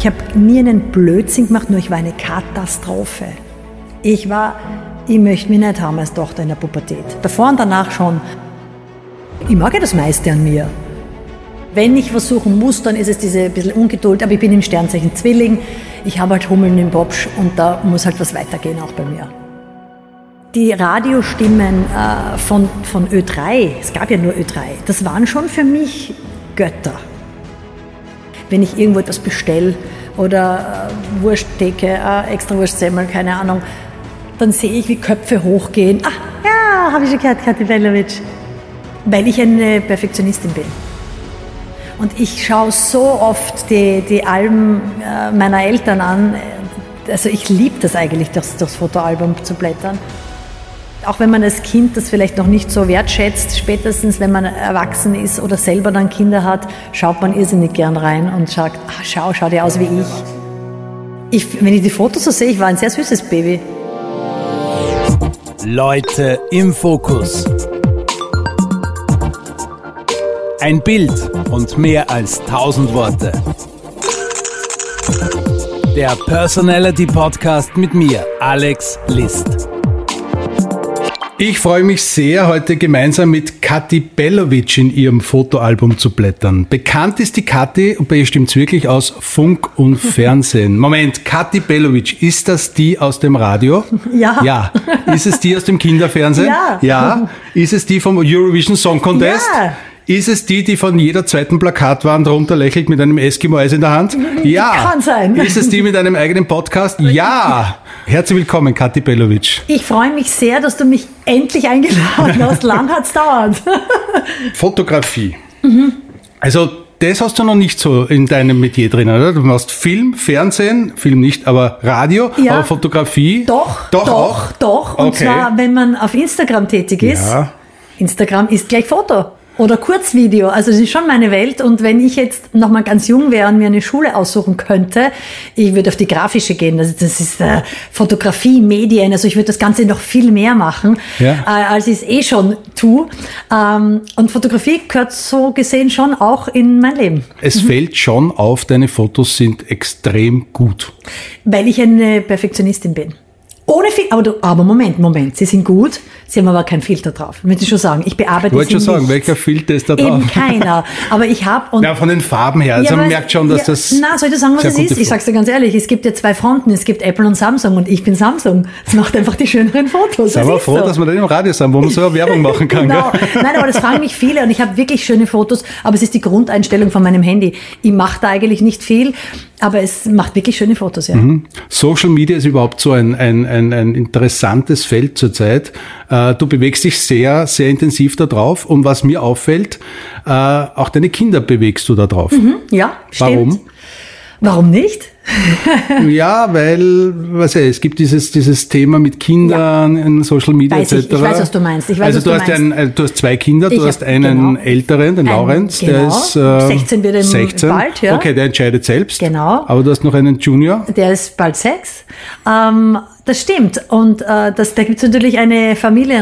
Ich habe nie einen Blödsinn gemacht, nur ich war eine Katastrophe. Ich möchte mich nicht haben als Tochter in der Pubertät. Davor und danach schon. Ich mag ja das meiste an mir. Wenn ich was suchen muss, dann ist es diese bisschen Ungeduld. Aber ich bin im Sternzeichen Zwilling. Ich habe halt Hummeln im Popsch und da muss halt was weitergehen auch bei mir. Die Radiostimmen von Ö3, es gab ja nur Ö3, das waren schon für mich Götter. Wenn ich irgendwo etwas bestelle oder Wursttheke, extra Wurstsemmel, keine Ahnung, dann sehe ich, wie Köpfe hochgehen. Ah, ja, habe ich schon gehört, Kathi Bellovic. Weil ich eine Perfektionistin bin. Und ich schaue so oft die Alben meiner Eltern an. Also ich liebe das eigentlich, durchs Fotoalbum zu blättern. Auch wenn man als Kind das vielleicht noch nicht so wertschätzt, spätestens wenn man erwachsen ist oder selber dann Kinder hat, schaut man irrsinnig gern rein und sagt, schau dir aus wie ich. Wenn ich die Fotos so sehe, ich war ein sehr süßes Baby. Leute im Fokus. Ein Bild und mehr als 1000 Worte. Der Personality Podcast mit mir, Alex List. Ich freue mich sehr, heute gemeinsam mit Kathi Bellovic in ihrem Fotoalbum zu blättern. Bekannt ist die Kathi, und bei ihr stimmt's wirklich, aus Funk und Fernsehen. Moment, Kathi Bellovic, ist das die aus dem Radio? Ja. Ja. Ist es die aus dem Kinderfernsehen? Ja. Ja. Ist es die vom Eurovision Song Contest? Ja. Ist es die von jeder zweiten Plakatwand runterlächelt mit einem Eskimo-Eis in der Hand? Ja. Kann sein. Ist es die mit einem eigenen Podcast? Ja. Herzlich willkommen, Kathi Bellovic. Ich freue mich sehr, dass du mich endlich eingeladen hast. Lang hat's dauert. Fotografie. Also das hast du noch nicht so in deinem Metier drin, oder? Du machst Film, Fernsehen, Film nicht, aber Radio, ja, aber Fotografie. Doch. Und okay. zwar, wenn man auf Instagram tätig ist. Ja. Instagram ist gleich Foto. Oder Kurzvideo, also das ist schon meine Welt. Und wenn ich jetzt noch mal ganz jung wäre und mir eine Schule aussuchen könnte, ich würde auf die grafische gehen. Also das ist Fotografie, Medien, also ich würde das Ganze noch viel mehr machen, als ich es schon tue. Und Fotografie gehört so gesehen schon auch in mein Leben. Es fällt schon auf, deine Fotos sind extrem gut. Weil ich eine Perfektionistin bin. Ohne aber Moment, sie sind gut, sie haben aber keinen Filter drauf. Ich möchte schon sagen, ich bearbeite sie nicht. Ich wollte schon sagen, welcher Filter ist da drauf? Eben keiner. Aber ich habe... Ja, von den Farben her, also man merkt schon, dass das... Na, soll ich dir sagen, was es ist? Ich sag's dir ganz ehrlich, es gibt ja zwei Fronten, es gibt Apple und Samsung und ich bin Samsung. Das macht einfach die schöneren Fotos. Sei mal froh, dass wir da im Radio sind, wo man so eine Werbung machen kann. Genau. Nein, aber das fragen mich viele und ich habe wirklich schöne Fotos, aber es ist die Grundeinstellung von meinem Handy. Ich mache da eigentlich nicht viel, aber es macht wirklich schöne Fotos, ja. Social Media ist überhaupt so ein interessantes Feld zurzeit. Du bewegst dich sehr, sehr intensiv da drauf. Und was mir auffällt, auch deine Kinder bewegst du da drauf. Ja, stimmt. Warum? Warum nicht? Ja, weil, es gibt dieses Thema mit Kindern in Social Media etc. Ich weiß, was du meinst. Du hast zwei Kinder, du hast einen älteren, den Laurenz, der ist 16 wird 16. Bald, ja. Okay, der entscheidet selbst. Genau. Aber du hast noch einen Junior. Der ist bald 6. Das stimmt. Und da gibt es natürlich eine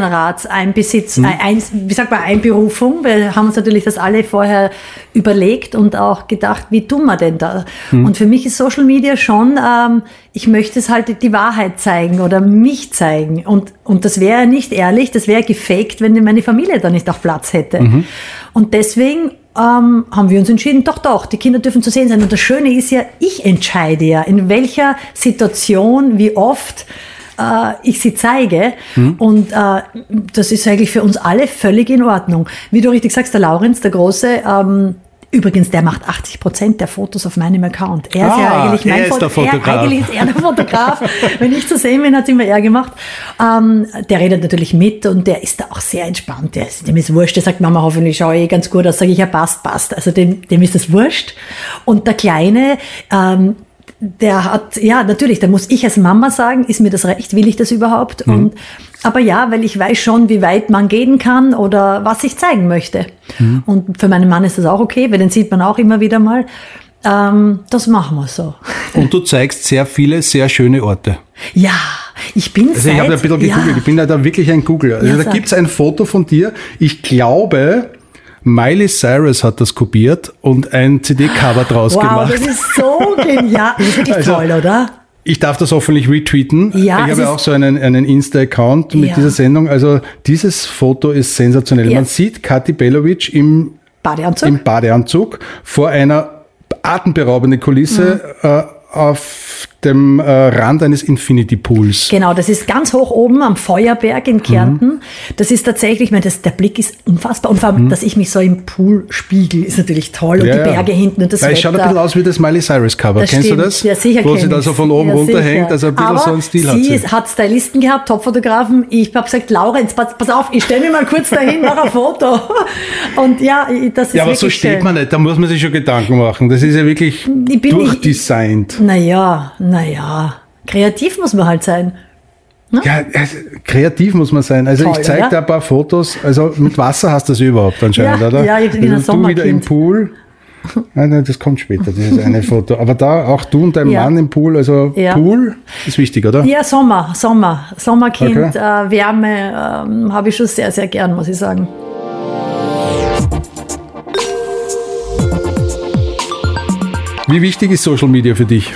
Einberufung. Wir haben uns natürlich das alle vorher überlegt und auch gedacht, wie tun wir denn da? Und für mich ist Social Media schon, ich möchte es halt die Wahrheit zeigen oder mich zeigen. Und das wäre nicht ehrlich, das wäre gefaked, wenn meine Familie da nicht auch Platz hätte. Und deswegen haben wir uns entschieden, doch, die Kinder dürfen zu sehen sein. Und das Schöne ist ja, ich entscheide ja, in welcher Situation, wie oft ich sie zeige. Und das ist eigentlich für uns alle völlig in Ordnung. Wie du richtig sagst, der Laurenz, der Große, übrigens, der macht 80% der Fotos auf meinem Account. Er ist ja eigentlich mein Fotograf. Eigentlich ist er der Fotograf. Wenn ich zu sehen bin, hat es immer er gemacht. Der redet natürlich mit und der ist da auch sehr entspannt. Dem ist wurscht. Der sagt, Mama, hoffentlich schaue ich ganz gut aus. Sage ich, ja, passt. Also dem ist das wurscht. Und der Kleine, der hat, ja, natürlich, da muss ich als Mama sagen, ist mir das recht, will ich das überhaupt? Aber ja, weil ich weiß schon, wie weit man gehen kann oder was ich zeigen möchte. Und für meinen Mann ist das auch okay, weil den sieht man auch immer wieder mal. Das machen wir so. Und du zeigst sehr viele, sehr schöne Orte. Ja, ich bin ich habe da ein bisschen gegoogelt, ich bin da wirklich ein Googler. Also da gibt's ein Foto von dir, ich glaube, Miley Cyrus hat das kopiert und ein CD-Cover draus gemacht. Wow, das ist so genial. Das ist wirklich toll, oder? Ich darf das hoffentlich retweeten. Ja, ich habe auch so einen Insta-Account mit dieser Sendung. Also dieses Foto ist sensationell. Ja. Man sieht Kathi Belovic im Badeanzug vor einer atemberaubenden Kulisse auf dem Rand eines Infinity Pools. Genau, das ist ganz hoch oben am Feuerberg in Kärnten. Das ist tatsächlich, ich meine, der Blick ist unfassbar. Und vor allem, dass ich mich so im Pool spiegel, ist natürlich toll. Und die Berge hinten und das Wetter. Es schaut ein bisschen aus wie das Miley Cyrus Cover. Kennst du das? Ja, sicher. Wo sie da so von oben runterhängt. Also ein bisschen so einen Stil hat sie. Sie hat Stylisten gehabt, Topfotografen. Ich habe gesagt, Laurens, pass auf, ich stelle mich mal kurz dahin, mache ein Foto. Und ja, das ist aber so steht schön. Man nicht. Da muss man sich schon Gedanken machen. Das ist ja wirklich durchdesignt. Naja, kreativ muss man halt sein. Ne? Ja, kreativ muss man sein. Also toll, ich zeige da ein paar Fotos. Also mit Wasser hast du das überhaupt anscheinend, oder? Ja, ich bin also du wieder im Pool. Nein, das kommt später, dieses eine Foto. Aber da auch du und dein Mann im Pool. Also Pool ist wichtig, oder? Ja, Sommerkind, okay. Wärme habe ich schon sehr, sehr gern, muss ich sagen. Wie wichtig ist Social Media für dich?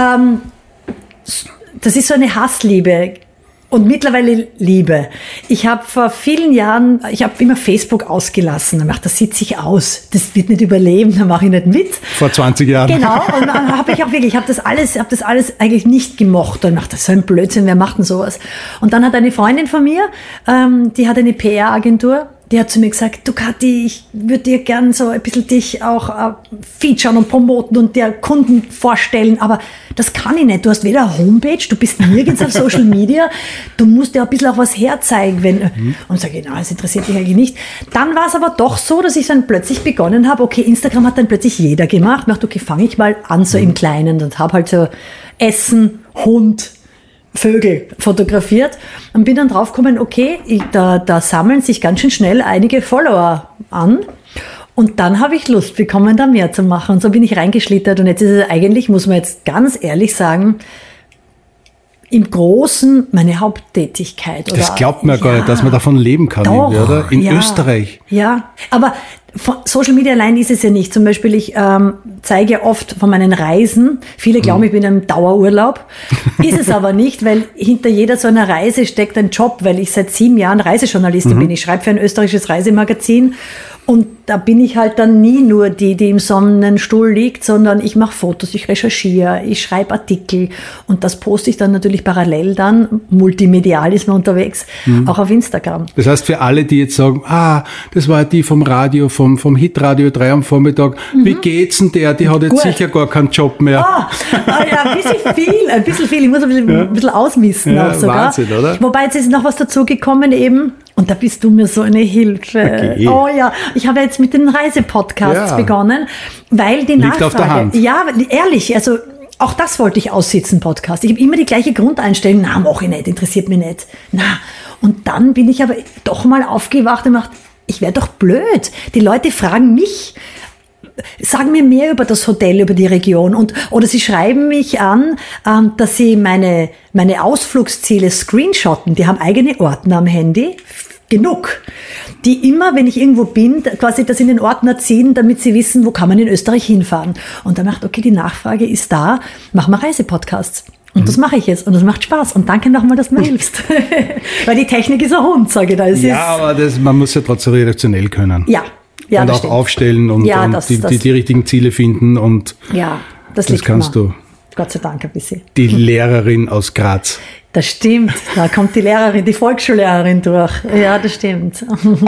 Das ist so eine Hassliebe und mittlerweile Liebe. Ich habe vor vielen Jahren, ich habe immer Facebook ausgelassen. Ich dachte, das sitze ich aus. Das wird nicht überleben, da mache ich nicht mit. Vor 20 Jahren. Genau, und dann habe ich auch wirklich, ich habe das alles eigentlich nicht gemocht. Und ich dachte, das ist so ein Blödsinn, wer macht denn sowas? Und dann hat eine Freundin von mir, die hat eine PR-Agentur, die hat zu mir gesagt, du Kathi, ich würde dir gern so ein bisschen dich auch featuren und promoten und dir Kunden vorstellen, aber das kann ich nicht. Du hast weder eine Homepage, du bist nirgends auf Social Media, du musst ja ein bisschen auch was herzeigen. Und sage ich, na, das interessiert mich eigentlich nicht. Dann war es aber doch so, dass ich dann plötzlich begonnen habe, okay, Instagram hat dann plötzlich jeder gemacht. Ich dachte, okay, fange ich mal an so im Kleinen und habe halt so Essen, Hund, Vögel fotografiert und bin dann draufgekommen, okay, da sammeln sich ganz schön schnell einige Follower an und dann habe ich Lust bekommen, da mehr zu machen und so bin ich reingeschlittert und jetzt ist es eigentlich, muss man jetzt ganz ehrlich sagen, im Großen meine Haupttätigkeit. Das glaubt man gar nicht, dass man davon leben kann, doch, oder? In Österreich. Ja, aber von Social Media allein ist es ja nicht. Zum Beispiel, ich zeige oft von meinen Reisen. Viele glauben, ich bin in einem Dauerurlaub. Ist es aber nicht, weil hinter jeder so einer Reise steckt ein Job, weil ich seit 7 Jahren Reisejournalistin bin. Ich schreibe für ein österreichisches Reisemagazin. Und da bin ich halt dann nie nur die im Sonnenstuhl liegt, sondern ich mache Fotos, ich recherchiere, ich schreibe Artikel und das poste ich dann natürlich parallel dann, multimedial ist man unterwegs, auch auf Instagram. Das heißt für alle, die jetzt sagen, das war die vom Radio, vom Hitradio 3 am Vormittag, wie geht's denn der? Die hat jetzt sicher gar keinen Job mehr. Ja, ein bisschen viel. Ich muss ein bisschen ausmisten auch sogar. Wahnsinn, oder? Wobei jetzt ist noch was dazugekommen eben. Und da bist du mir so eine Hilfe. Okay. Oh ja, ich habe jetzt mit den Reisepodcasts begonnen, weil die Liegt auf der Hand. Ja, ehrlich, also auch das wollte ich aussitzen, Podcast. Ich habe immer die gleiche Grundeinstellung, mache ich nicht, interessiert mich nicht. Und dann bin ich aber doch mal aufgewacht und gedacht, ich wäre doch blöd. Die Leute fragen mich, sagen mir mehr über das Hotel, über die Region oder sie schreiben mich an, dass sie meine Ausflugsziele screenshotten. Die haben eigene Ordner am Handy, genug, die immer, wenn ich irgendwo bin, quasi das in den Ordner ziehen, damit sie wissen, wo kann man in Österreich hinfahren. Und dann macht, okay, die Nachfrage ist da, mach mal Reisepodcasts. Und das mache ich jetzt und das macht Spaß. Und danke nochmal, dass du mir hilfst. Weil die Technik ist ein Hund, sage ich da. Aber man muss ja trotzdem redaktionell können. Ja, und auch stimmt. Aufstellen und die richtigen Ziele finden und das kannst du. Gott sei Dank ein bisschen. Die Lehrerin aus Graz. Das stimmt, da kommt die Lehrerin, die Volksschullehrerin durch. Ja, das stimmt.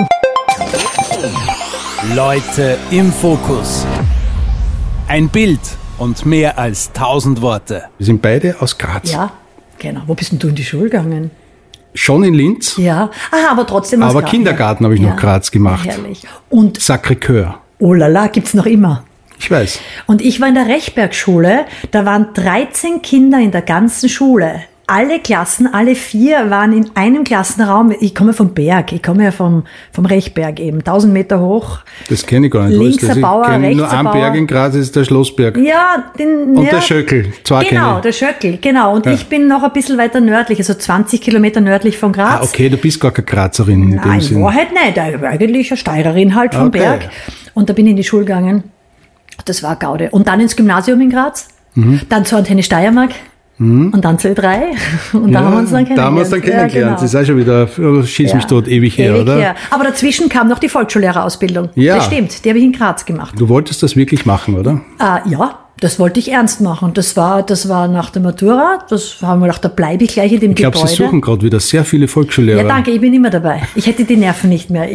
Leute im Fokus. Ein Bild und mehr als 1000 Worte. Wir sind beide aus Graz. Ja, genau. Wo bist denn du in die Schule gegangen? Schon in Linz. Ja, aber trotzdem aus Aber Graz. Kindergarten habe ich noch Graz gemacht. Herrlich. Und Sacré-Cœur. Oh la la, gibt's noch immer. Ich weiß. Und ich war in der Rechberg-Schule, da waren 13 Kinder in der ganzen Schule. alle Klassen, alle 4 waren in einem Klassenraum. Ich komme vom Berg, ich komme ja vom Rechberg eben, 1000 Meter hoch. Das kenne ich gar nicht. Links ein Bauer, rechts ein Bauer. Nur einen Berg in Graz, ist der Schlossberg. Ja, und der Schöckl, zwei Genau, der Schöckl, genau. Und ich bin noch ein bisschen weiter nördlich, also 20 Kilometer nördlich von Graz. Ah, okay, du bist gar keine Grazerin in dem Sinn. Nein, Wahrheit nicht, eigentlich eine Steirerin halt vom Berg. Und da bin ich in die Schule gegangen. Das war Gaude. Und dann ins Gymnasium in Graz, dann zur Antenne Steiermark. Und dann zu Ö3. Und da haben wir uns dann kennengelernt. Da haben wir uns dann kennengelernt. Ja, genau. Das ist auch schon wieder, schieß mich tot, ewig her, oder? Her. Aber dazwischen kam noch die Volksschullehrerausbildung. Ja. Das stimmt, die habe ich in Graz gemacht. Du wolltest das wirklich machen, oder? Ja, das wollte ich ernst machen. Das war nach der Matura. Das haben wir gedacht, da bleibe ich gleich in dem Gebäude. Ich glaube, Sie suchen gerade wieder sehr viele Volksschullehrer. Ja, danke, ich bin immer dabei. Ich hätte die Nerven nicht mehr.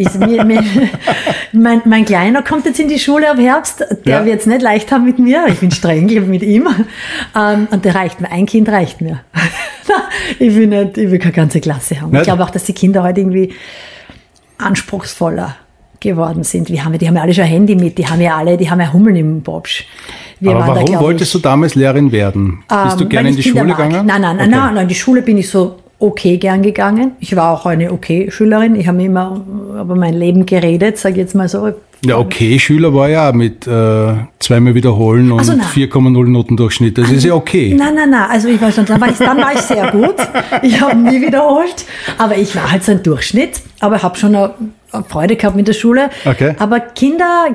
Mein Kleiner kommt jetzt in die Schule ab Herbst. Der wird es nicht leicht haben mit mir. Ich bin streng mit ihm. Und der reicht mir. Ein Kind reicht mir. Ich will keine ganze Klasse haben. Ich glaube auch, dass die Kinder heute irgendwie anspruchsvoller geworden sind. Die haben ja alle schon ein Handy mit. Die haben ja Hummeln im Bobsch. Aber warum wolltest du damals Lehrerin werden? Bist du gerne in die Schule gegangen? Nein, in die Schule bin ich so okay gern gegangen. Ich war auch eine okay Schülerin. Ich habe immer über mein Leben geredet, sage ich jetzt mal so. Ja, okay Schüler war ja mit zweimal wiederholen und 4,0 Notendurchschnitt. Das ist ja okay. Nein. Also dann war ich sehr gut. Ich habe nie wiederholt. Aber ich war halt so ein Durchschnitt. Aber habe schon eine Freude gehabt mit der Schule. Okay. Aber Kinder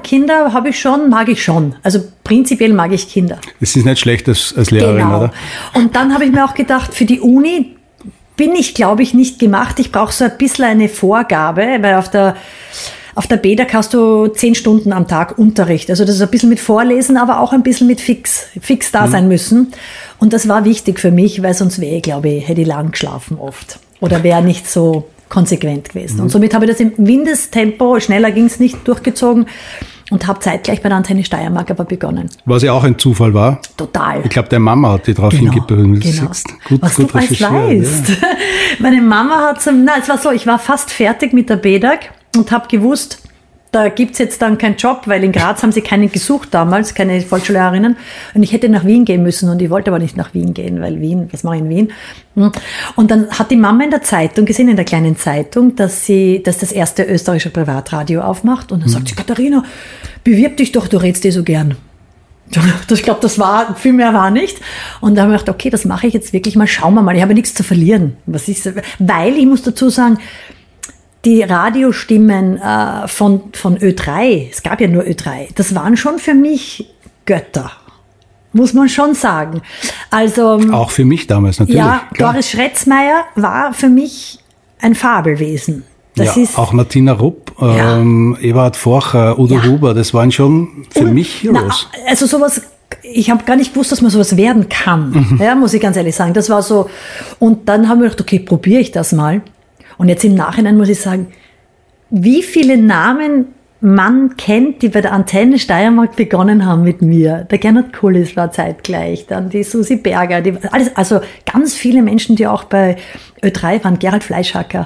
mag ich schon. Also prinzipiell mag ich Kinder. Das ist nicht schlecht als Lehrerin, oder? Und dann habe ich mir auch gedacht, für die Uni bin ich, glaube ich, nicht gemacht. Ich brauche so ein bisschen eine Vorgabe, weil auf der BEDAG hast du 10 Stunden am Tag Unterricht. Also das ist ein bisschen mit Vorlesen, aber auch ein bisschen mit fix da sein müssen. Und das war wichtig für mich, weil sonst hätte ich lang geschlafen oft. Oder wäre nicht so konsequent gewesen. Und somit habe ich das im Mindesttempo, schneller ging es nicht, durchgezogen und habe zeitgleich bei der Antenne Steiermark aber begonnen. Was ja auch ein Zufall war. Total. Ich glaube, deine Mama hat dich darauf hingewiesen. Genau. Was du alles weißt. Ja. Meine Mama es war so, ich war fast fertig mit der BEDAG und habe gewusst, da gibt's jetzt dann keinen Job, weil in Graz haben sie keinen gesucht damals, keine Volksschullehrerinnen. Und ich hätte nach Wien gehen müssen und ich wollte aber nicht nach Wien gehen, weil Wien, was mache ich in Wien? Und dann hat die Mama in der Zeitung gesehen, in der kleinen Zeitung, dass das erste österreichische Privatradio aufmacht. Und dann sagt sie, Katharina, bewirb dich doch, du redst so gern. Ich glaube, viel mehr war nicht. Und da habe ich gedacht, okay, das mache ich jetzt wirklich mal, schauen wir mal. Ich habe nichts zu verlieren. Weil ich muss dazu sagen, die Radiostimmen von Ö3, es gab ja nur Ö3, das waren schon für mich Götter, muss man schon sagen. Also auch für mich damals natürlich. Ja, klar. Doris Schretzmeier war für mich ein Fabelwesen. Das ist auch Martina Rupp, Eberhard Forcher, Udo Huber, das waren schon für mich Heroes. Also sowas, ich habe gar nicht gewusst, dass man sowas werden kann, muss ich ganz ehrlich sagen. Das war so, und dann haben wir gedacht, okay, probiere ich das mal. Und jetzt im Nachhinein muss ich sagen, wie viele Namen man kennt, die bei der Antenne Steiermark begonnen haben mit mir. Der Gernot Kullis war zeitgleich, dann die Susi Berger, also ganz viele Menschen, die auch bei Ö3 waren, Gerald Fleischhacker,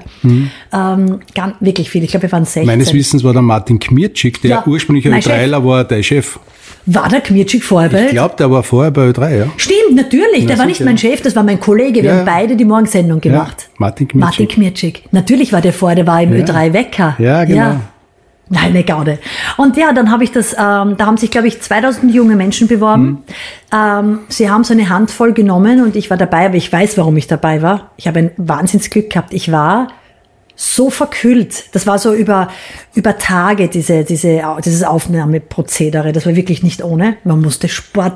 wirklich viele, ich glaube, wir waren 16. Meines Wissens war der Martin Kmirczyk, der ursprünglich Ö3ler war, der Chef. War der Kmirczyk vorher bei? Ich glaube, der war vorher bei Ö3, ja. Stimmt, natürlich. Der war nicht mein Chef, das war mein Kollege. Wir haben beide die Morgensendung gemacht. Ja, Martin Kmirczyk. Natürlich war der vorher, der war im Ö3-Wecker. Ja, genau. Ja. Nein, eine Gaude. Und ja, dann habe ich da haben sich, glaube ich, 2000 junge Menschen beworben. Sie haben so eine Handvoll genommen und ich war dabei, aber ich weiß, warum ich dabei war. Ich habe ein Wahnsinnsglück gehabt. Ich war so verkühlt. Das war so über Tage, dieses Aufnahmeprozedere. Das war wirklich nicht ohne. Man musste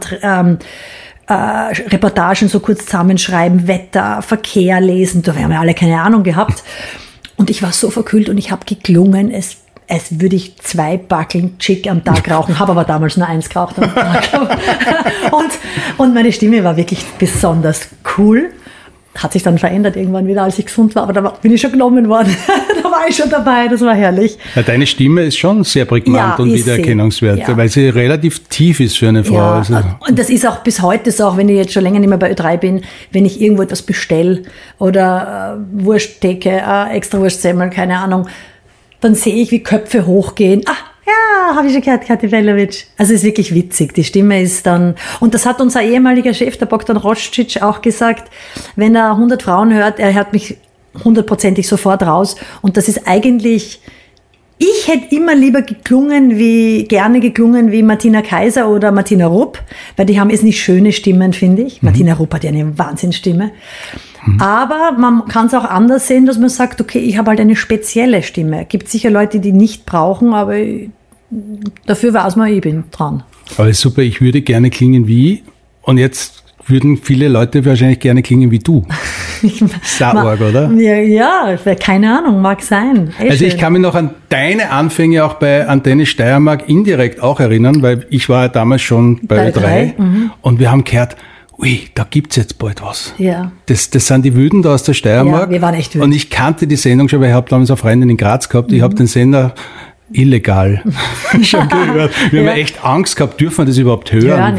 Reportagen so kurz zusammenschreiben, Wetter, Verkehr lesen. Da haben wir alle keine Ahnung gehabt. Und ich war so verkühlt und ich habe geklungen, als würde ich 2 Backeln Chick am Tag rauchen. Habe aber damals nur 1 geraucht am Tag. und meine Stimme war wirklich besonders cool. Hat sich dann verändert irgendwann wieder, als ich gesund war, aber da bin ich schon genommen worden. Da war ich schon dabei, das war herrlich. Ja, deine Stimme ist schon sehr prägnant und wiedererkennungswert, weil sie relativ tief ist für eine Frau. Ja, also. Und das ist auch bis heute so, auch wenn ich jetzt schon länger nicht mehr bei Ö3 bin, wenn ich irgendwo etwas bestelle oder Wursttheke, extra Wurstsemmel, keine Ahnung, dann sehe ich, wie Köpfe hochgehen. ja, habe ich schon gehört, Kathi Bellovic. Also ist wirklich witzig. Die Stimme ist dann, und das hat unser ehemaliger Chef, der Bogdan Roscic, auch gesagt, wenn er 100 Frauen hört, er hört mich 100%ig sofort raus. Und das ist eigentlich, ich hätte immer lieber gerne geklungen wie Martina Kaiser oder Martina Rupp, weil die haben jetzt nicht schöne Stimmen, finde ich. Martina Rupp hat ja eine Wahnsinnsstimme. Aber man kann es auch anders sehen, dass man sagt, okay, ich habe halt eine spezielle Stimme. Es gibt sicher Leute, die nicht brauchen, aber dafür weiß man, ich bin dran. Aber super, ich würde gerne klingen wie, und jetzt würden viele Leute wahrscheinlich gerne klingen wie du. Sauarg, oder? Ja, keine Ahnung, mag sein. Also ich kann mich noch an deine Anfänge auch bei Antenne Steiermark indirekt auch erinnern, weil ich war ja damals schon bei Ö3 und wir haben gehört, ui, da gibt's jetzt bald was. Ja. Das sind die Wilden da aus der Steiermark. Ja, wir waren echt wütend. Und ich kannte die Sendung schon, weil ich habe damals eine Freundin in Graz gehabt. Ich habe den Sender illegal schon gehört. Wir haben echt Angst gehabt, dürfen wir das überhaupt hören?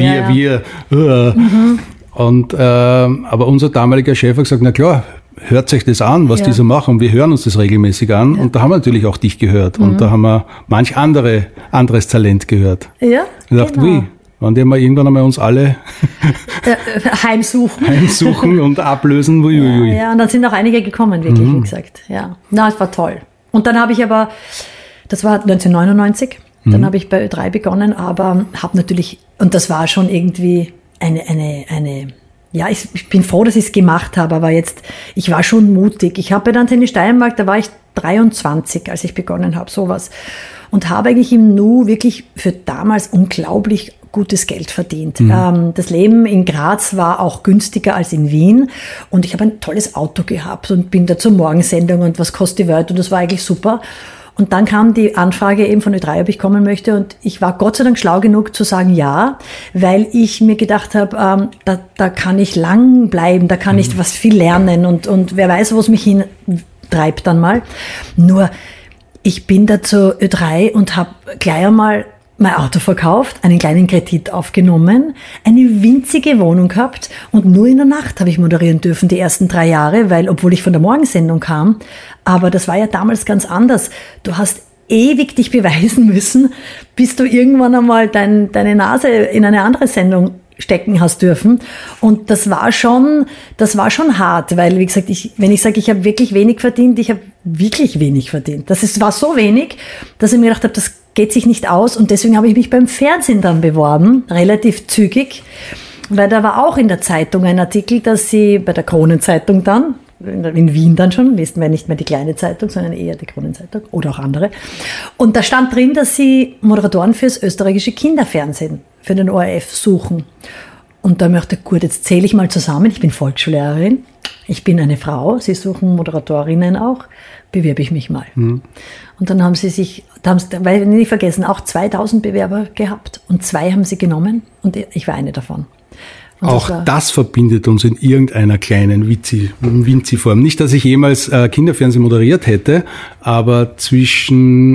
Und aber unser damaliger Chef hat gesagt, na klar, hört euch das an, was die so machen. Und wir hören uns das regelmäßig an. Und da haben wir natürlich auch dich gehört. Und da haben wir manch anderes Talent gehört. Ja, ich dachte, ui, wenn die mal irgendwann einmal uns alle heimsuchen und ablösen. Ja, und dann sind auch einige gekommen, wirklich, wie gesagt. Ja, na, es war toll. Und dann habe ich aber, das war 1999, dann habe ich bei Ö3 begonnen, aber habe natürlich, und das war schon irgendwie ja, ich bin froh, dass ich es gemacht habe, aber ich war schon mutig. Ich habe bei der Antenne Steiermark, da war ich 23, als ich begonnen habe, sowas. Und habe eigentlich im Nu wirklich für damals unglaublich gutes Geld verdient. Das Leben in Graz war auch günstiger als in Wien und ich habe ein tolles Auto gehabt und bin da zur Morgensendung und was kostet die Welt und das war eigentlich super. Und dann kam die Anfrage eben von Ö3, ob ich kommen möchte und ich war Gott sei Dank schlau genug zu sagen ja, weil ich mir gedacht habe, da kann ich lang bleiben, da kann ich was viel lernen und wer weiß, wo es mich hintreibt dann mal. Nur ich bin da zu Ö3 und habe gleich einmal mein Auto verkauft, einen kleinen Kredit aufgenommen, eine winzige Wohnung gehabt und nur in der Nacht habe ich moderieren dürfen, die ersten 3 Jahre, weil, obwohl ich von der Morgensendung kam, aber das war ja damals ganz anders. Du hast ewig dich beweisen müssen, bis du irgendwann einmal deine Nase in eine andere Sendung stecken hast dürfen. Und das war schon hart, weil, wie gesagt, wenn ich sage, ich habe wirklich wenig verdient, ich habe wirklich wenig verdient. War so wenig, dass ich mir gedacht habe, das geht sich nicht aus. Und deswegen habe ich mich beim Fernsehen dann beworben, relativ zügig, weil da war auch in der Zeitung ein Artikel, dass sie bei der Kronenzeitung dann, in Wien dann schon, lesen wir nicht mehr die kleine Zeitung, sondern eher die Kronenzeitung oder auch andere. Und da stand drin, dass sie Moderatoren fürs österreichische Kinderfernsehen, für den ORF suchen. Und da möchte ich, gut, jetzt zähle ich mal zusammen, ich bin Volksschullehrerin, ich bin eine Frau, sie suchen Moderatorinnen auch, bewerbe ich mich mal. Und dann haben sie weil nicht vergessen, auch 2000 Bewerber gehabt und 2 haben sie genommen und ich war eine davon. Und auch das verbindet uns in irgendeiner kleinen Vinci-Form. Nicht, dass ich jemals Kinderfernsehen moderiert hätte, aber zwischen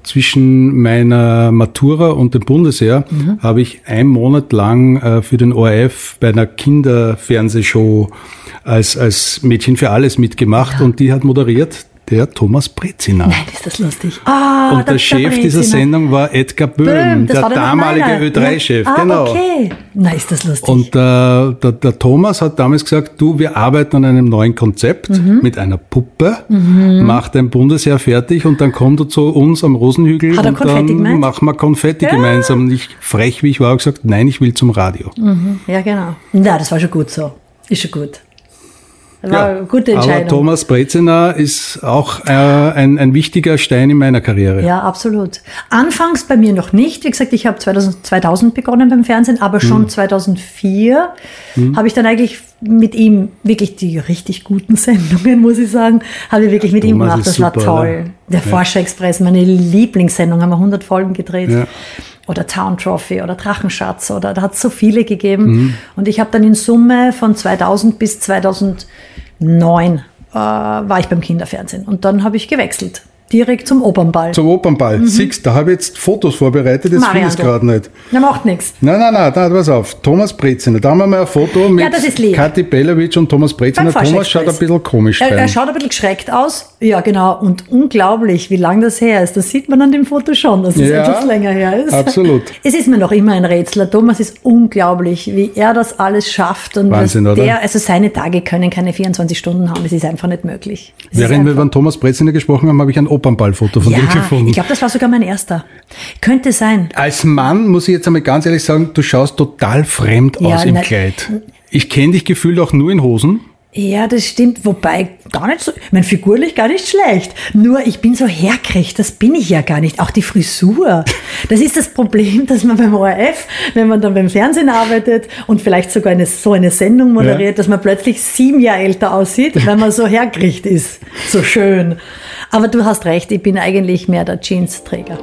meiner Matura und dem Bundesheer habe ich 1 Monat lang für den ORF bei einer Kinderfernsehshow als Mädchen für alles mitgemacht und die hat moderiert der Thomas Brezina. Nein, ist das lustig. Und der Chef dieser Sendung war Edgar Böhm, der damalige Ö3-Chef. Ja. Genau. Okay. Na, ist das lustig. Und der Thomas hat damals gesagt, du, wir arbeiten an einem neuen Konzept mit einer Puppe, mach dein Bundesheer fertig und dann komm du zu uns am Rosenhügel und dann machen wir Konfetti gemeinsam. Und ich, frech wie ich war, gesagt, nein, ich will zum Radio. Ja, genau. Ja, das war schon gut so. Ist schon gut. War eine gute Entscheidung. Aber Thomas Brezina ist auch ein wichtiger Stein in meiner Karriere. Ja, absolut. Anfangs bei mir noch nicht. Wie gesagt, ich habe 2000 begonnen beim Fernsehen, aber schon 2004 habe ich dann eigentlich mit ihm wirklich die richtig guten Sendungen, muss ich sagen, habe ich wirklich mit ihm gemacht. Das war toll. Oder? Der Forscher-Express, meine Lieblingssendung, haben wir 100 Folgen gedreht. Ja. Oder Town Trophy oder Drachenschatz oder da hat es so viele gegeben. Und ich habe dann in Summe von 2000 bis 2009 war ich beim Kinderfernsehen. Und dann habe ich gewechselt. Direkt zum Opernball. Zum Opernball. Siehst, da habe ich jetzt Fotos vorbereitet, das finde ich gerade nicht. Ja, macht nichts. Nein, pass auf. Thomas Breziner. Da haben wir mal ein Foto mit Kathi Belovic und Thomas Breziner. Thomas schaut ein bisschen komisch aus. Er schaut ein bisschen geschreckt aus. Ja, genau. Und unglaublich, wie lange das her ist. Das sieht man an dem Foto schon, dass es etwas länger her ist. Absolut. Es ist mir noch immer ein Rätsel. Thomas ist unglaublich, wie er das alles schafft. Und Wahnsinn, oder? Also seine Tage können keine 24 Stunden haben. Es ist einfach nicht möglich. Während wir über Thomas Breziner gesprochen haben, habe ich ein Opernballfoto von dem gefunden. Ich glaube, das war sogar mein erster. Könnte sein. Als Mann muss ich jetzt einmal ganz ehrlich sagen, du schaust total fremd aus im Kleid. Ich kenne dich gefühlt auch nur in Hosen. Ja, das stimmt. Wobei, gar nicht so, ich meine, figurlich gar nicht schlecht. Nur, ich bin so herkriegt, das bin ich ja gar nicht. Auch die Frisur. Das ist das Problem, dass man beim ORF, wenn man dann beim Fernsehen arbeitet und vielleicht sogar so eine Sendung moderiert, dass man plötzlich 7 Jahre älter aussieht, weil man so herkriegt ist. So schön. Aber du hast recht, ich bin eigentlich mehr der Jeansträger.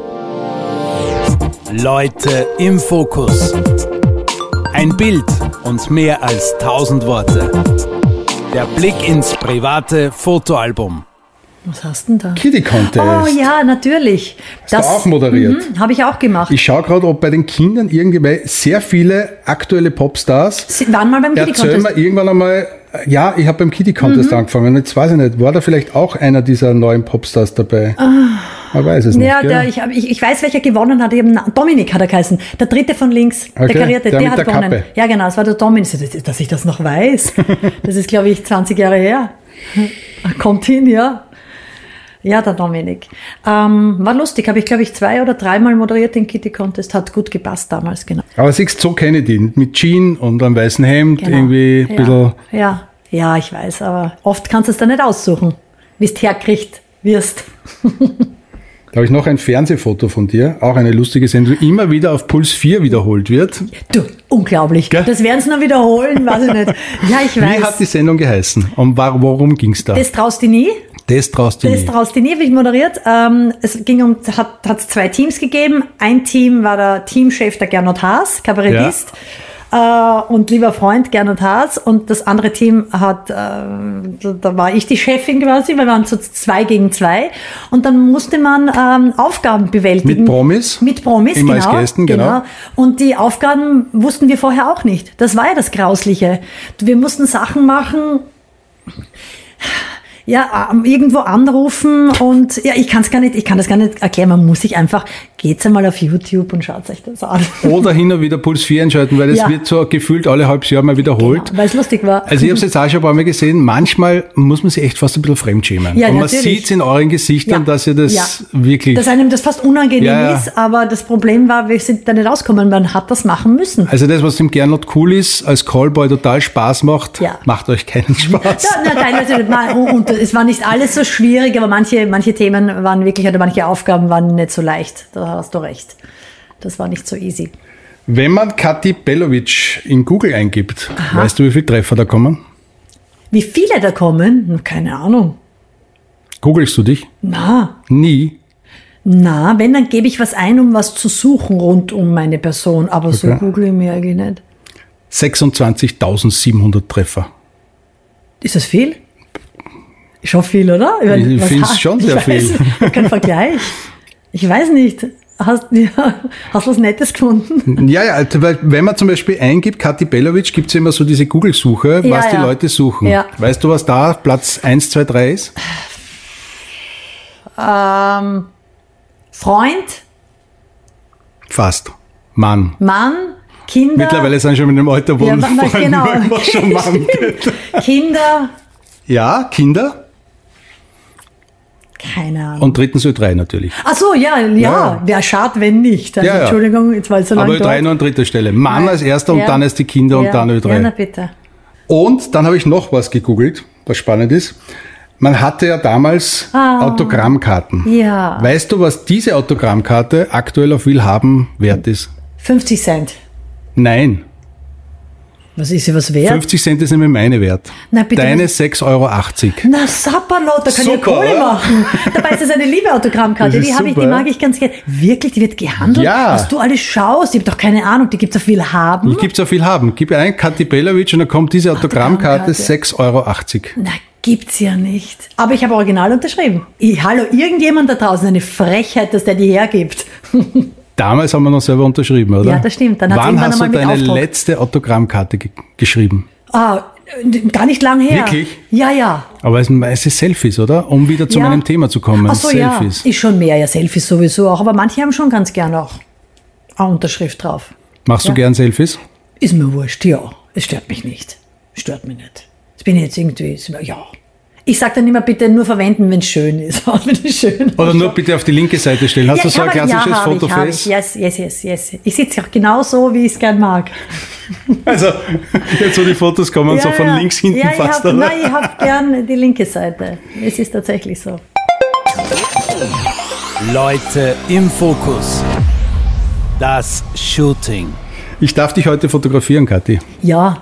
Leute im Fokus. Ein Bild und mehr als 1000 Worte. Der Blick ins private Fotoalbum. Was hast du denn da? Kitty Contest. Oh ja, natürlich. Das auch moderiert. Habe ich auch gemacht. Ich schaue gerade, ob bei den Kindern irgendwie sehr viele aktuelle Popstars. Sie waren mal beim Kitty Contest. Erzähl mal irgendwann einmal, ja, ich habe beim Kitty Contest angefangen. Jetzt weiß ich nicht, war da vielleicht auch einer dieser neuen Popstars dabei? Man weiß es nicht. Ja, ich weiß, welcher gewonnen hat. Dominik hat er geheißen. Der dritte von links, okay, der Karierte, der hat gewonnen. Kappe. Ja, genau, es war der Dominik. Dass ich das noch weiß. Das ist, glaube ich, 20 Jahre her. Kommt hin, ja. Ja, der Dominik. War lustig, habe ich, glaube ich, 2 oder 3 Mal moderiert den Kitty Contest. Hat gut gepasst damals, genau. Aber siehst du, so kenne ich die. Mit Jean und einem weißen Hemd, irgendwie ein bisschen. Ja, ich weiß, aber oft kannst du es dann nicht aussuchen, wie es herkriegt wirst. Da habe ich noch ein Fernsehfoto von dir, auch eine lustige Sendung, die immer wieder auf Puls 4 wiederholt wird. Du, unglaublich. Gell? Das werden sie noch wiederholen, weiß ich nicht. Ja, ich weiß. Wie hat die Sendung geheißen? Und worum ging es da? Das traust du nie. Das traust du nie, habe ich moderiert. Es ging hat 2 Teams gegeben. Ein Team war der Teamchef, der Gernot Haas, Kabarettist. Und lieber Freund Gernot Haas. Und das andere Team da war ich die Chefin quasi, wir waren so 2 gegen 2. Und dann musste man Aufgaben bewältigen. Mit Promis? Mit Promis, immer als Gästen, genau. Und die Aufgaben wussten wir vorher auch nicht. Das war ja das Grausliche. Wir mussten Sachen machen, irgendwo anrufen und ich kann das gar nicht erklären. Man muss sich einfach, geht's einmal auf YouTube und schaut euch das an. Oder hin und wieder Puls 4 einschalten, weil es wird so gefühlt alle halbes Jahr mal wiederholt. Genau, weil es lustig war. Also ich habe es jetzt auch schon ein paar Mal gesehen, manchmal muss man sich echt fast ein bisschen fremdschämen. Ja, und man sieht es in euren Gesichtern, dass ihr das wirklich... Dass einem das fast unangenehm ist, aber das Problem war, wir sind da nicht rausgekommen, man hat das machen müssen. Also das, was dem Gernot cool ist, als Callboy total Spaß macht, macht euch keinen Spaß. Und es war nicht alles so schwierig, aber manche Themen waren wirklich, oder manche Aufgaben waren nicht so leicht. Da hast du recht. Das war nicht so easy. Wenn man Kathi Belovic in Google eingibt, weißt du, wie viele Treffer da kommen? Wie viele da kommen? Keine Ahnung. Googlest du dich? Na. Nie? Na, wenn, dann gebe ich was ein, um was zu suchen rund um meine Person. Aber so google ich mir eigentlich nicht. 26.700 Treffer. Ist das viel? Schon viel, oder? Ich finde es schon sehr viel. Kein Vergleich. Ich weiß nicht. Hast du was Nettes gefunden? Ja, weil wenn man zum Beispiel eingibt, Kathi Belovic, gibt es immer so diese Google-Suche, was die Leute suchen. Ja. Weißt du, was da Platz 1, 2, 3 ist? Freund? Fast. Mann, Kinder? Mittlerweile sind schon mit dem Alter, wo genau. schon Mann geht. Kinder? Ja, Kinder. Keine Ahnung. Und drittens Ö3 natürlich. Ach so, ja. Wäre schade, wenn nicht. Also, Entschuldigung, jetzt war es so lange. Aber Ö3 nur an dritter Stelle. Mann als erster und dann erst die Kinder und dann Ö3. Ja, na bitte. Und dann habe ich noch was gegoogelt, was spannend ist. Man hatte ja damals Autogrammkarten. Ja. Weißt du, was diese Autogrammkarte aktuell auf Willhaben wert ist? 50 Cent. Nein. Was ist sie was wert? 50 Cent ist nämlich meine wert. Na, bitte, deine 6,80 Euro. Na, Sapperlot, da kann ich ja Kohle machen. Dabei ist das eine liebe Autogrammkarte, die mag ich ganz gerne. Wirklich, die wird gehandelt? Ja. Was du alles schaust, ich habe doch keine Ahnung, die gibt es auf Willhaben. Gib ein Kathi Belovic und dann kommt diese Autogrammkarte 6,80 Euro. Na, Gibt's ja nicht. Aber ich habe original unterschrieben. Hallo, irgendjemand da draußen, eine Frechheit, dass der die hergibt. Damals haben wir noch selber unterschrieben, oder? Ja, das stimmt. Dann Wann hast du deine letzte Autogrammkarte geschrieben? Gar nicht lang her. Wirklich? Ja. Aber es ist Selfies, oder? Um wieder zu meinem Thema zu kommen. Ach so, Selfies. Ja. Ist schon mehr, ja, Selfies sowieso auch. Aber manche haben schon ganz gern auch eine Unterschrift drauf. Machst du gern Selfies? Ist mir wurscht, ja. Es stört mich nicht. Stört mich nicht. Jetzt bin ich jetzt irgendwie, ja. Ich sage dann immer, bitte nur verwenden, wenn es schön ist. Oder nur bitte auf die linke Seite stellen. Hast du so ein klassisches Fotoface? Yes. Ich sitze auch genau so, wie ich es gern mag. Also, jetzt wo die Fotos kommen, so von links hinten fast. Nein, ich habe gern die linke Seite. Es ist tatsächlich so. Leute im Fokus. Das Shooting. Ich darf dich heute fotografieren, Kathi. Ja,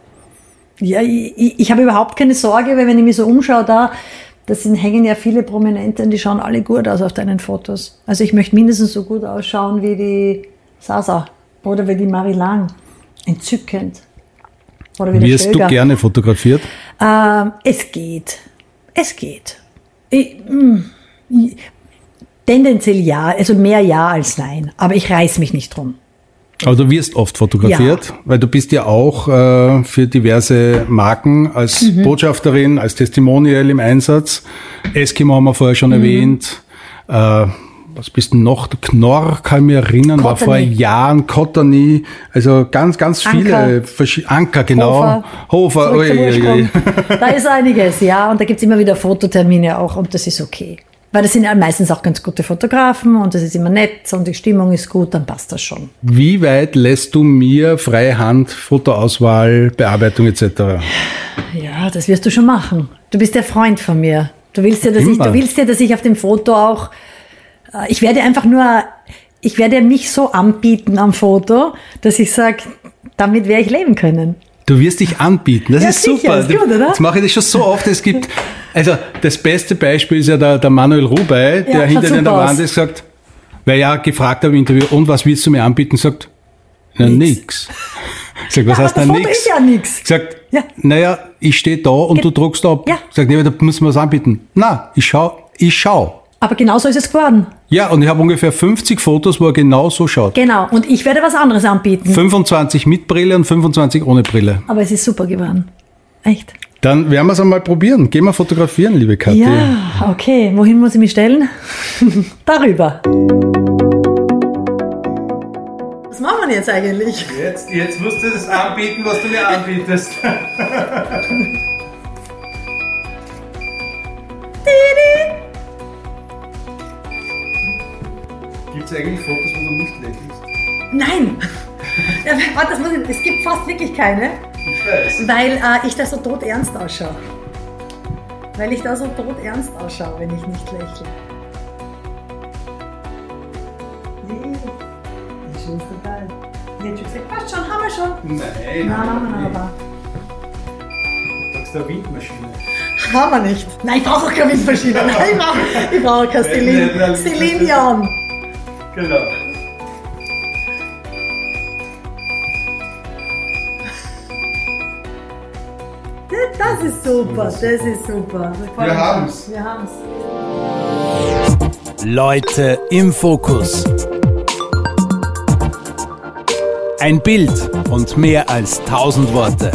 ich habe überhaupt keine Sorge, weil wenn ich mich so umschaue, hängen ja viele Prominente und die schauen alle gut aus auf deinen Fotos. Also ich möchte mindestens so gut ausschauen wie die Sasa oder wie die Marie Lang. Entzückend. Oder wie Wirst du gerne fotografiert? Es geht. Tendenziell ja, also mehr ja als nein. Aber ich reiß mich nicht drum. Aber du wirst oft fotografiert, weil du bist ja auch für diverse Marken als Botschafterin, als Testimonial im Einsatz. Eskimo haben wir vorher schon erwähnt. Was bist du noch? Der Knorr, kann ich mich erinnern, Cottony. War vor Jahren, Cottony, also ganz viele Anker, genau. Hofer. Da ist einiges, ja, und da gibt's immer wieder Fototermine auch und das ist okay. Weil das sind ja meistens auch ganz gute Fotografen und das ist immer nett und die Stimmung ist gut, dann passt das schon. Wie weit lässt du mir freie Hand, Fotoauswahl, Bearbeitung etc.? Ja, das wirst du schon machen. Du bist der Freund von mir. Du willst ja, dass ich auf dem Foto auch, ich werde mich so anbieten am Foto, dass ich sage, damit werde ich leben können. Du wirst dich anbieten, das ist sicher, super. Ist gut, oder? Jetzt mache ich das schon so oft, also das beste Beispiel ist ja der Manuel Rubey, der hinter dir an der Wand ist, sagt, weil ja gefragt habe im Interview, und was willst du mir anbieten? Sagt, na nix. Ich sag, was heißt da nix? Das ist ja nix. Sagt, naja, ich stehe da und du druckst ab. Ja. Sagt, nee, da muss man was anbieten. Na, ich schau. Aber genau so ist es geworden. Ja, und ich habe ungefähr 50 Fotos, wo er genau so schaut. Genau, und ich werde was anderes anbieten. 25 mit Brille und 25 ohne Brille. Aber es ist super geworden. Echt. Dann werden wir es einmal probieren. Gehen wir fotografieren, liebe Kathi. Ja, okay. Wohin muss ich mich stellen? Darüber. Was machen wir jetzt eigentlich? Jetzt musst du das anbieten, was du mir anbietest. Gibt es eigentlich Fotos, wo du nicht lächelst? Nein! Es gibt fast wirklich keine. Ich weiß. Weil ich da so todernst ausschaue. Wenn ich nicht lächle. Nee, das ist schon total. Ich hätte schon gesagt, passt schon, haben wir schon. Nein, aber. Du sagst eine Windmaschine. Haben wir nicht. Nein, ich brauche auch keine Windmaschine. Nein, ich brauche keine Celine Dion. Genau. Das ist super. Wir haben's. Leute im Fokus. Ein Bild und mehr als 1000 Worte.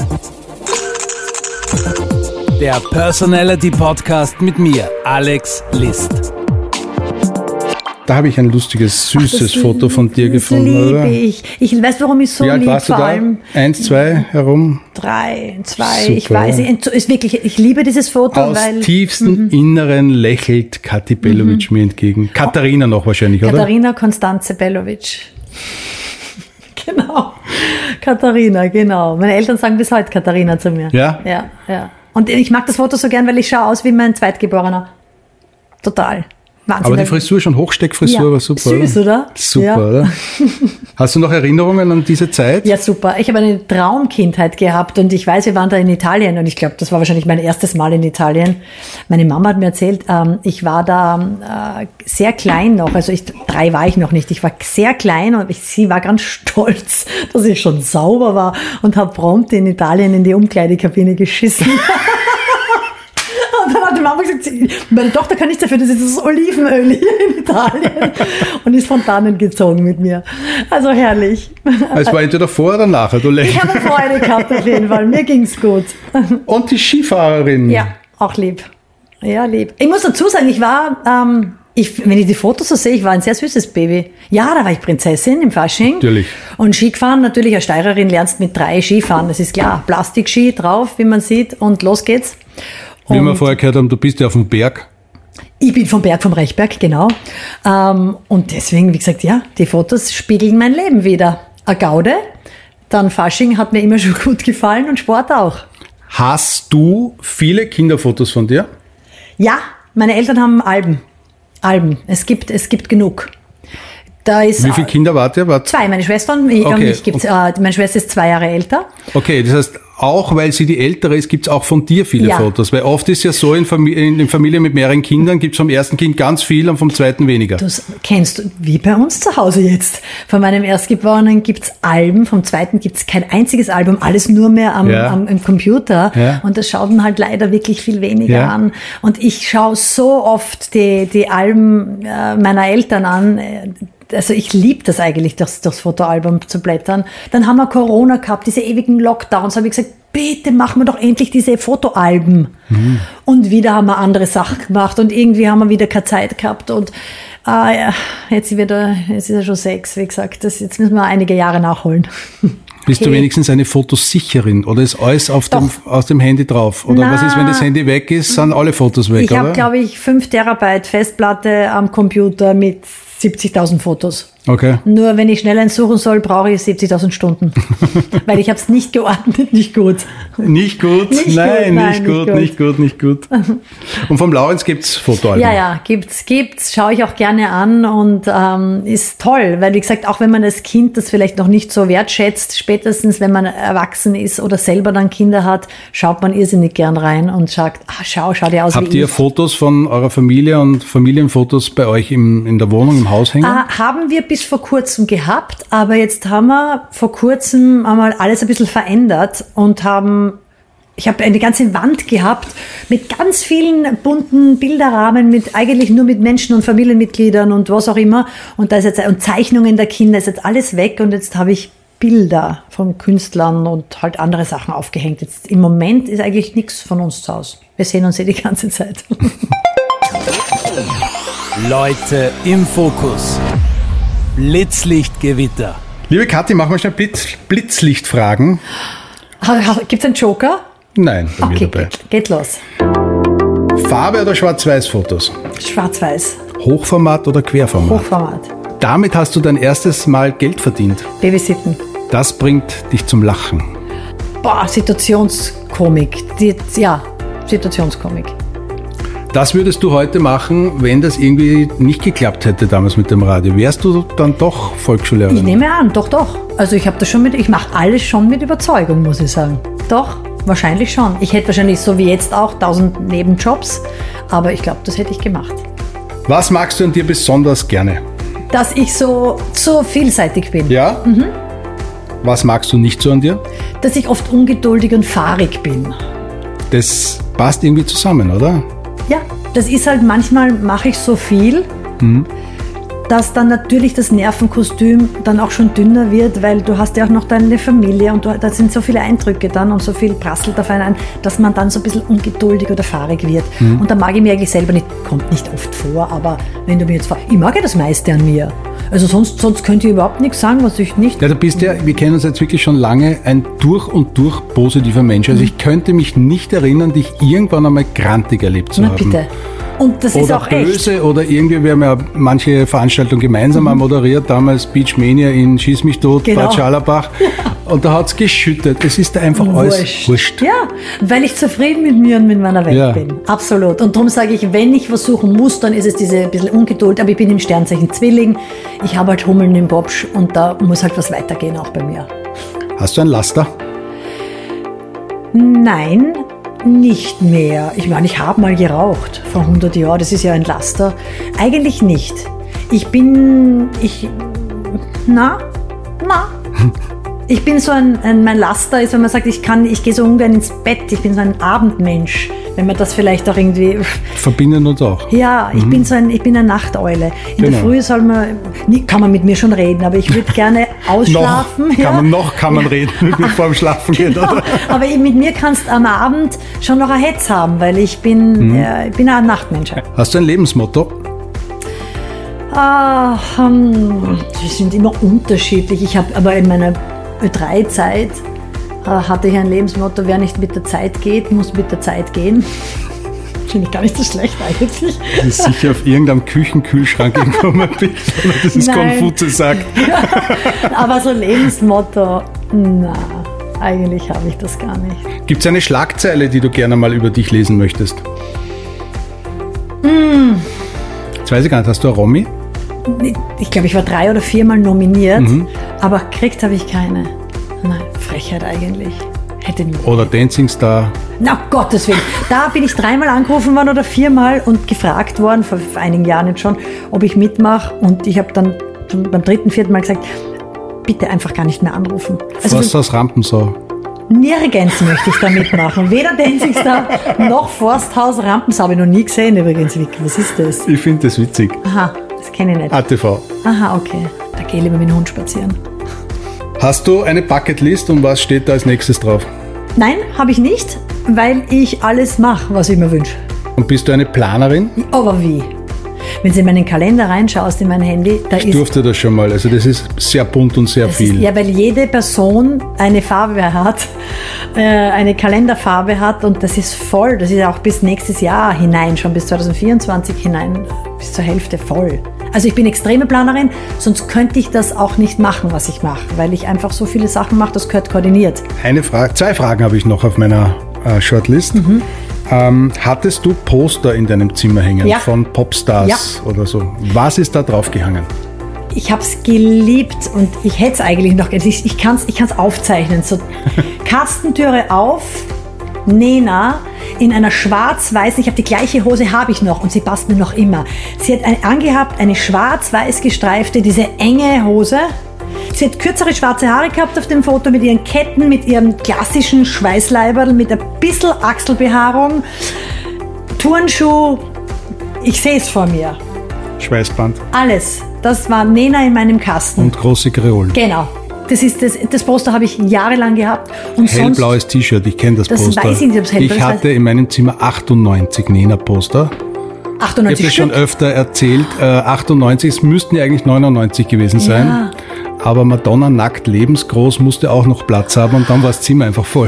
Der Personality Podcast mit mir, Alex List. Da habe ich ein lustiges, süßes Foto von dir gefunden, liebe oder? Ich weiß, warum ich so liebe. Wie alt warst du da? 1, 2 herum? 3, 2, Super. ich weiß. Ist wirklich, ich liebe dieses Foto. Aus tiefstem Inneren lächelt Kathi Bellovic mir entgegen. Katharina noch wahrscheinlich, oder? Katharina Konstanze Bellovic. Genau. Katharina, genau. Meine Eltern sagen bis heute Katharina zu mir. Ja? Ja. Und ich mag das Foto so gern, weil ich schaue aus wie mein Zweitgeborener. Total. Wahnsinn. Aber die Frisur, schon Hochsteckfrisur, war super, süß, oder? Super, ja. Oder? Hast du noch Erinnerungen an diese Zeit? Ja, super. Ich habe eine Traumkindheit gehabt und ich weiß, wir waren da in Italien und ich glaube, das war wahrscheinlich mein erstes Mal in Italien. Meine Mama hat mir erzählt, ich war da sehr klein noch, also 3 war ich noch nicht. Ich war sehr klein und sie war ganz stolz, dass ich schon sauber war und habe prompt in Italien in die Umkleidekabine geschissen. Mama gesagt, meine Tochter kann nichts dafür, das ist das Olivenöl hier in Italien. Und ist Fontanen gezogen mit mir. Also herrlich. Es war entweder vor oder nachher, du lächelst. Ich habe Freude gehabt auf jeden Fall, mir ging's gut. Und die Skifahrerin. Ja, auch lieb. Ja, lieb. Ich muss dazu sagen, ich war, wenn ich die Fotos so sehe, ich war ein sehr süßes Baby. Ja, da war ich Prinzessin im Fasching. Natürlich. Und Skifahren, natürlich als Steirerin lernst mit 3 Skifahren, das ist klar. Plastikski drauf, wie man sieht, und los geht's. Wie wir vorher gehört haben, du bist ja auf dem Berg. Ich bin vom Rechberg, genau. Und deswegen, wie gesagt, ja, die Fotos spiegeln mein Leben wieder. Eine Gaude, dann Fasching hat mir immer schon gut gefallen und Sport auch. Hast du viele Kinderfotos von dir? Ja, meine Eltern haben Alben. Es gibt genug. Da ist, Wie viele Kinder wart ihr? 2, meine Schwestern. Meine Schwester ist 2 Jahre älter. Okay, das heißt, auch weil sie die Ältere ist, gibt es auch von dir viele Fotos. Weil oft ist ja so, in Familien mit mehreren Kindern gibt es vom ersten Kind ganz viel und vom zweiten weniger. Das kennst du, wie bei uns zu Hause jetzt. Von meinem Erstgeborenen gibt es Alben, vom zweiten gibt es kein einziges Album, alles nur mehr im Computer. Ja. Und das schaut man halt leider wirklich viel weniger an. Und ich schaue so oft die Alben meiner Eltern an. Also ich liebe das eigentlich, durchs Fotoalbum zu blättern. Dann haben wir Corona gehabt, diese ewigen Lockdowns. Habe ich gesagt, bitte machen wir doch endlich diese Fotoalben. Mhm. Und wieder haben wir andere Sachen gemacht und irgendwie haben wir wieder keine Zeit gehabt. Und jetzt ist er schon 6, wie gesagt. Jetzt müssen wir einige Jahre nachholen. Bist du wenigstens eine Fotosicherin oder ist alles aus dem Handy drauf? Oder was ist, wenn das Handy weg ist, sind alle Fotos weg, Ich habe, glaube ich, 5 Terabyte Festplatte am Computer mit 70.000 Fotos. Okay. Nur wenn ich schnell eins suchen soll, brauche ich 70.000 Stunden. Weil ich habe es nicht geordnet, nicht gut. Nicht gut? Nein, nicht gut. Und vom Laurenz gibt's Fotoalben? Ja, gibt's. Schaue ich auch gerne an und ist toll, weil wie gesagt, auch wenn man als Kind das vielleicht noch nicht so wertschätzt, spätestens wenn man erwachsen ist oder selber dann Kinder hat, schaut man irrsinnig gern rein und sagt, schau dir aus wie ich. Habt ihr Fotos von eurer Familie und Familienfotos bei euch in der Wohnung, im Haus hängen? Haben wir bis vor kurzem gehabt, aber jetzt haben wir vor kurzem einmal alles ein bisschen verändert und ich habe eine ganze Wand gehabt mit ganz vielen bunten Bilderrahmen, eigentlich nur mit Menschen und Familienmitgliedern und was auch immer. Und da ist jetzt und Zeichnungen der Kinder, ist jetzt alles weg und jetzt habe ich Bilder von Künstlern und halt andere Sachen aufgehängt. Jetzt im Moment ist eigentlich nichts von uns zu Hause. Wir sehen uns die ganze Zeit. Leute im Fokus. Blitzlichtgewitter. Liebe Kathi, machen wir schnell Blitzlichtfragen. Gibt es einen Joker? Nein, bei mir dabei. Geht los. Farbe oder Schwarz-Weiß-Fotos? Schwarz-Weiß. Hochformat oder Querformat? Hochformat. Damit hast du dein erstes Mal Geld verdient. Babysitten. Das bringt dich zum Lachen. Situationskomik. Situationskomik. Das würdest du heute machen, wenn das irgendwie nicht geklappt hätte damals mit dem Radio. Wärst du dann doch Volksschullehrerin? Ich nehme an, doch. Also ich mache alles schon mit Überzeugung, muss ich sagen. Doch, wahrscheinlich schon. Ich hätte wahrscheinlich so wie jetzt auch 1000 Nebenjobs, aber ich glaube, das hätte ich gemacht. Was magst du an dir besonders gerne? Dass ich so vielseitig bin. Ja? Mhm. Was magst du nicht so an dir? Dass ich oft ungeduldig und fahrig bin. Das passt irgendwie zusammen, oder? Ja, das ist halt, manchmal mache ich so viel, dass dann natürlich das Nervenkostüm dann auch schon dünner wird, weil du hast ja auch noch deine Familie und da sind so viele Eindrücke dann und so viel prasselt auf einen ein, dass man dann so ein bisschen ungeduldig oder fahrig wird. Und da mag ich mir eigentlich selber nicht, kommt nicht oft vor, aber wenn du mir jetzt fragst, ich mag ja das meiste an mir. Also sonst könnte ich überhaupt nichts sagen, was ich nicht... Ja, du bist ja, wir kennen uns jetzt wirklich schon lange, ein durch und durch positiver Mensch. Also ich könnte mich nicht erinnern, dich irgendwann einmal grantig erlebt zu haben. Bitte. Und das ist auch echt. Böse oder irgendwie, wir haben ja manche Veranstaltungen gemeinsam moderiert, damals Beach Mania in Schieß mich tot, Bad Scharlabach. Und da hat es geschüttet. Es ist einfach alles wurscht. Ja, weil ich zufrieden mit mir und mit meiner Welt bin. Absolut. Und darum sage ich, wenn ich versuchen muss, dann ist es diese bisschen Ungeduld. Aber ich bin im Sternzeichen Zwilling. Ich habe halt Hummeln im Bobsch und da muss halt was weitergehen auch bei mir. Hast du ein Laster? Nein, nicht mehr. Ich meine, ich habe mal geraucht vor 100 Jahren. Das ist ja ein Laster. Eigentlich nicht. Ich bin so mein Laster ist, wenn man sagt, ich gehe so ungern ins Bett. Ich bin so ein Abendmensch. wenn man das vielleicht auch irgendwie... Verbinden uns auch. Ja, ich bin eine Nachteule. In der Früh kann man mit mir schon reden, aber ich würde gerne ausschlafen. Kann man reden mit mir vor dem Schlafen gehen. Genau. Oder? Aber mit mir kannst du am Abend schon noch ein Hetz haben, weil ich bin ein Nachtmensch. Hast du ein Lebensmotto? Die sind immer unterschiedlich. Ich habe aber in meiner Ö3-Zeit hatte ich ein Lebensmotto, wer nicht mit der Zeit geht, muss mit der Zeit gehen. Finde ich gar nicht so schlecht eigentlich. Das ist sicher auf irgendeinem Küchenkühlschrank irgendwo mal ein Bild, das ist Konfuzius sagt. Ja, aber so Lebensmotto, eigentlich habe ich das gar nicht. Gibt es eine Schlagzeile, die du gerne mal über dich lesen möchtest? Jetzt weiß ich gar nicht, hast du eine Romy? Ich glaube, ich war 3 oder 4 Mal nominiert, aber gekriegt habe ich keine. Nein, Frechheit eigentlich. Hätte nie. Oder Dancing Star. Na, Gottes Willen. Da bin ich 3 Mal angerufen worden oder 4 Mal und gefragt worden, vor einigen Jahren jetzt schon, ob ich mitmache. Und ich habe dann beim 3., 4. Mal gesagt, bitte einfach gar nicht mehr anrufen. Also Forsthaus Rampensau. Nirgends möchte ich da mitmachen. Weder Dancing Star noch Forsthaus Rampensau. Habe ich noch nie gesehen übrigens. Was ist das? Ich finde das witzig. Aha, das kenne ich nicht. ATV. Aha, okay. Da gehe ich lieber mit dem Hund spazieren. Hast du eine Bucketlist und was steht da als nächstes drauf? Nein, habe ich nicht, weil ich alles mache, was ich mir wünsche. Und bist du eine Planerin? Aber wie? Wenn du in meinen Kalender reinschaust, in mein Handy, ich durfte das schon mal, also das ist sehr bunt und sehr viel. Ja, weil jede Person eine Farbe hat, eine Kalenderfarbe hat und das ist voll, das ist auch bis nächstes Jahr hinein, schon bis 2024 hinein, bis zur Hälfte voll. Also ich bin extreme Planerin, sonst könnte ich das auch nicht machen, was ich mache, weil ich einfach so viele Sachen mache, das gehört koordiniert. 2 Fragen habe ich noch auf meiner Shortlist. Hattest du Poster in deinem Zimmer hängen von Popstars oder so? Was ist da drauf gehangen? Ich habe es geliebt und ich hätte es eigentlich noch, ich kann es aufzeichnen. So Kastentüre auf, Nena in einer schwarz-weißen, ich habe die gleiche Hose, habe ich noch und sie passt mir noch immer. Sie hat angehabt eine schwarz-weiß gestreifte, diese enge Hose. Sie hat kürzere schwarze Haare gehabt auf dem Foto mit ihren Ketten, mit ihrem klassischen Schweißleiberl, mit ein bisschen Achselbehaarung, Turnschuh. Ich sehe es vor mir. Schweißband. Alles. Das war Nena in meinem Kasten. Und große Kreolen. Genau. Das Poster habe ich jahrelang gehabt. Und hellblaues T-Shirt, ich kenne das Poster. Weiß ich nicht, ob es hellblau ist. Ich hatte in meinem Zimmer 98 Nena-Poster. 98 ich habe das schon öfter erzählt. 98, es müssten ja eigentlich 99 gewesen sein. Ja. Aber Madonna nackt lebensgroß musste auch noch Platz haben und dann war das Zimmer einfach voll.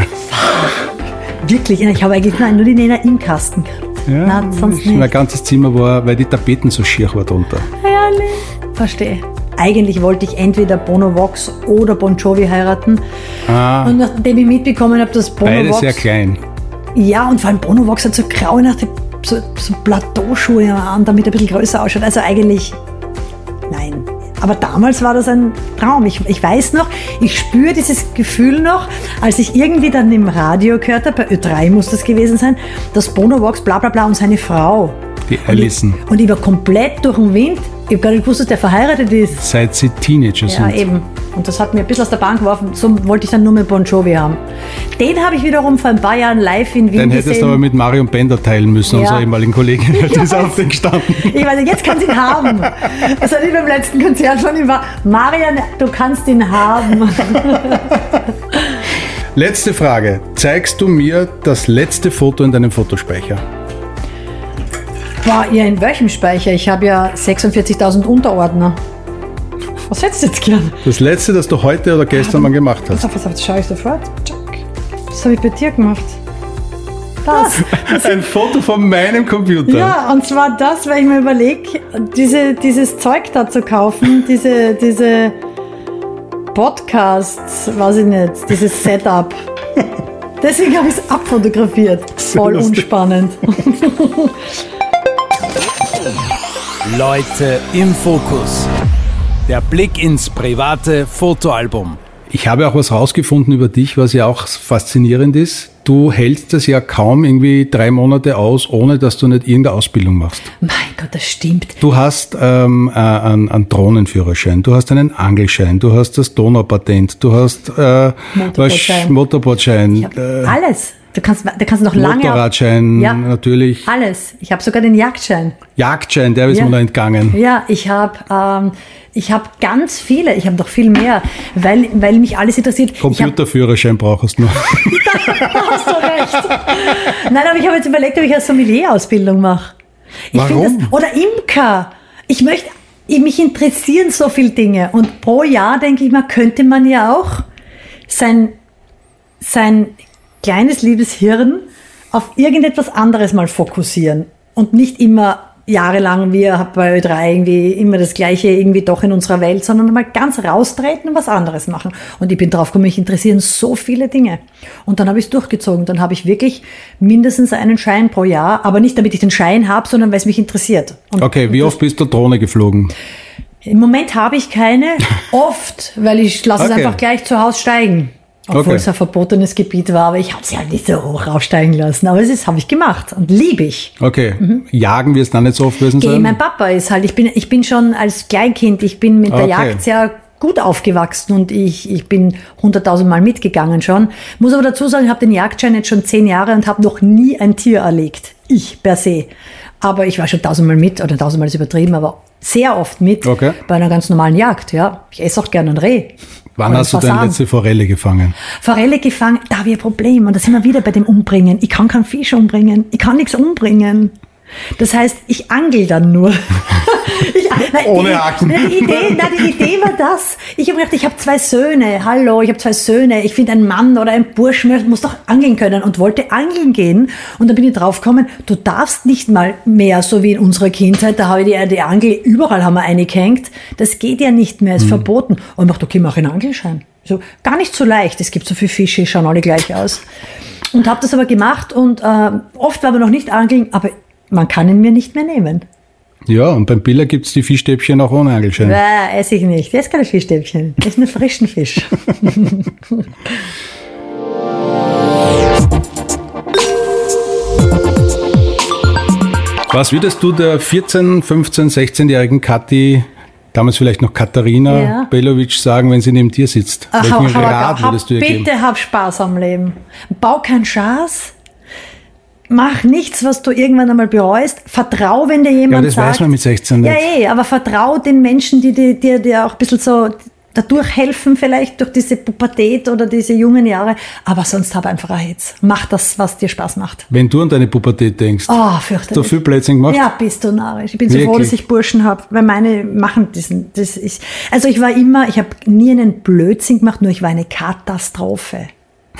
Wirklich? Ich habe eigentlich nur die Nena im Kasten gehabt. Ja, nein, sonst nicht. Mein ganzes Zimmer war, weil die Tapeten so schier waren drunter. Herrlich. Verstehe. Eigentlich wollte ich entweder Bono Vox oder Bon Jovi heiraten. Und nachdem ich mitbekommen habe, dass Bono beide Vox... sehr klein. Ja, und vor allem Bono Vox hat so graue, so Plateauschuhe an, damit er ein bisschen größer ausschaut. Also eigentlich, nein. Aber damals war das ein Traum. Ich weiß noch, ich spüre dieses Gefühl noch, als ich irgendwie dann im Radio gehört habe, bei Ö3 muss das gewesen sein, dass Bono Vox bla bla bla und seine Frau. Die Alison. Und ich war komplett durch den Wind. Ich habe gar nicht gewusst, dass der verheiratet ist. Seit sie Teenager sind. Ja, eben. Und das hat mir ein bisschen aus der Bahn geworfen. So wollte ich dann nur mit Bon Jovi haben. Den habe ich wiederum vor ein paar Jahren live in Wien gesehen. Den hättest du aber mit Marion Bender teilen müssen, unserer ehemaligen Kollegin. Die ist auf den gestanden. Ich weiß, jetzt kann sie ihn haben. Das hatte ich beim letzten Konzert schon immer. Marion, du kannst ihn haben. Letzte Frage. Zeigst du mir das letzte Foto in deinem Fotospeicher? Ja, in welchem Speicher? Ich habe ja 46.000 Unterordner. Was hättest du jetzt gern? Das letzte, das du heute oder gestern mal gemacht hast. Pass auf, das schaue ich sofort. Das habe ich bei dir gemacht. Das. Ein Foto von meinem Computer. Ja, und zwar das, weil ich mir überlege, dieses Zeug da zu kaufen, diese Podcasts, weiß ich nicht, dieses Setup. Deswegen habe ich es abfotografiert. Voll unspannend. Leute im Fokus. Der Blick ins private Fotoalbum. Ich habe auch was rausgefunden über dich, was ja auch faszinierend ist. Du hältst das ja kaum irgendwie 3 Monate aus, ohne dass du nicht irgendeine Ausbildung machst. Mein Gott, das stimmt. Du hast einen Drohnenführerschein, du hast einen Angelschein, du hast das Donaupatent, du hast Motorbootschein. Alles. Da kannst du noch lange... Motorradschein, natürlich. Alles. Ich habe sogar den Jagdschein. Jagdschein, der ist mir noch entgangen. Ja, ich habe ganz viele, ich habe noch viel mehr, weil mich alles interessiert. Computerführerschein brauchst du noch. Da hast du recht. Nein, aber ich habe jetzt überlegt, ob ich eine Sommelier-Ausbildung mache. Warum? Oder Imker. Mich interessieren so viele Dinge. Und pro Jahr, denke ich mal, könnte man ja auch sein kleines liebes Hirn auf irgendetwas anderes mal fokussieren. Und nicht immer jahrelang, wir bei Ö3 irgendwie immer das Gleiche irgendwie doch in unserer Welt, sondern mal ganz raustreten und was anderes machen. Und ich bin drauf gekommen, mich interessieren so viele Dinge. Und dann habe ich es durchgezogen. Dann habe ich wirklich mindestens einen Schein pro Jahr, aber nicht damit ich den Schein habe, sondern weil es mich interessiert. Okay, wie oft bist du Drohne geflogen? Im Moment habe ich keine, oft, weil ich lasse es einfach gleich zu Hause steigen. Obwohl es ein verbotenes Gebiet war, aber ich habe sie halt nicht so hoch aufsteigen lassen. Aber das habe ich gemacht und liebe ich. Okay. Jagen wir es dann nicht so oft gewesen sein? Mein Papa ist halt, ich bin schon als Kleinkind, ich bin mit der Jagd sehr gut aufgewachsen und ich bin 100.000 Mal mitgegangen schon. Muss aber dazu sagen, ich habe den Jagdschein jetzt schon 10 Jahre und habe noch nie ein Tier erlegt. Ich per se. Aber ich war schon 1000 Mal mit, oder 1000 Mal ist übertrieben, aber sehr oft mit bei einer ganz normalen Jagd. Ja, ich esse auch gerne ein Reh. Wann hast du deine letzte Forelle gefangen? Forelle gefangen, da habe ich ein Problem. Und da sind wir wieder bei dem Umbringen. Ich kann keinen Fisch umbringen. Ich kann nichts umbringen. Das heißt, ich angel dann nur. Ohne Haken. Die Idee war das. Ich habe gedacht, ich habe 2 Söhne. Hallo, ich habe 2 Söhne. Ich finde, ein Mann oder ein Burschen muss doch angeln können und wollte angeln gehen. Und dann bin ich draufgekommen, du darfst nicht mal mehr, so wie in unserer Kindheit, da habe ich die Angel, überall haben wir eingehängt. Das geht ja nicht mehr, ist verboten. Und ich dachte, okay, mach einen Angelschein. So, gar nicht so leicht. Es gibt so viele Fische, schauen alle gleich aus. Und habe das aber gemacht und oft war aber noch nicht angeln, aber man kann ihn mir nicht mehr nehmen. Ja, und beim Biller gibt es die Fischstäbchen auch ohne Angelschein. Esse ich nicht. Das ist keine Fischstäbchen. Das ist ein frischen Fisch. Was würdest du der 14-, 15-, 16-jährigen Kathi, damals vielleicht noch Katharina Belovic, sagen, wenn sie neben dir sitzt? Welchen Rat würdest du ihr geben? Bitte hab Spaß am Leben. Bau keinen Schaß. Mach nichts, was du irgendwann einmal bereust. Vertrau, wenn dir jemand sagt. Ja, das weiß man mit 16 nicht. Ja, aber vertrau den Menschen, die dir auch ein bisschen so dadurch helfen, vielleicht durch diese Pubertät oder diese jungen Jahre. Aber sonst hab einfach ein Herz. Mach das, was dir Spaß macht. Wenn du an deine Pubertät denkst, fürchterlich. Hast du viel Blödsinn gemacht? Ja, bist du narrisch. Ich bin so froh, dass ich Burschen habe, weil meine machen diesen. Ich habe nie einen Blödsinn gemacht, nur ich war eine Katastrophe.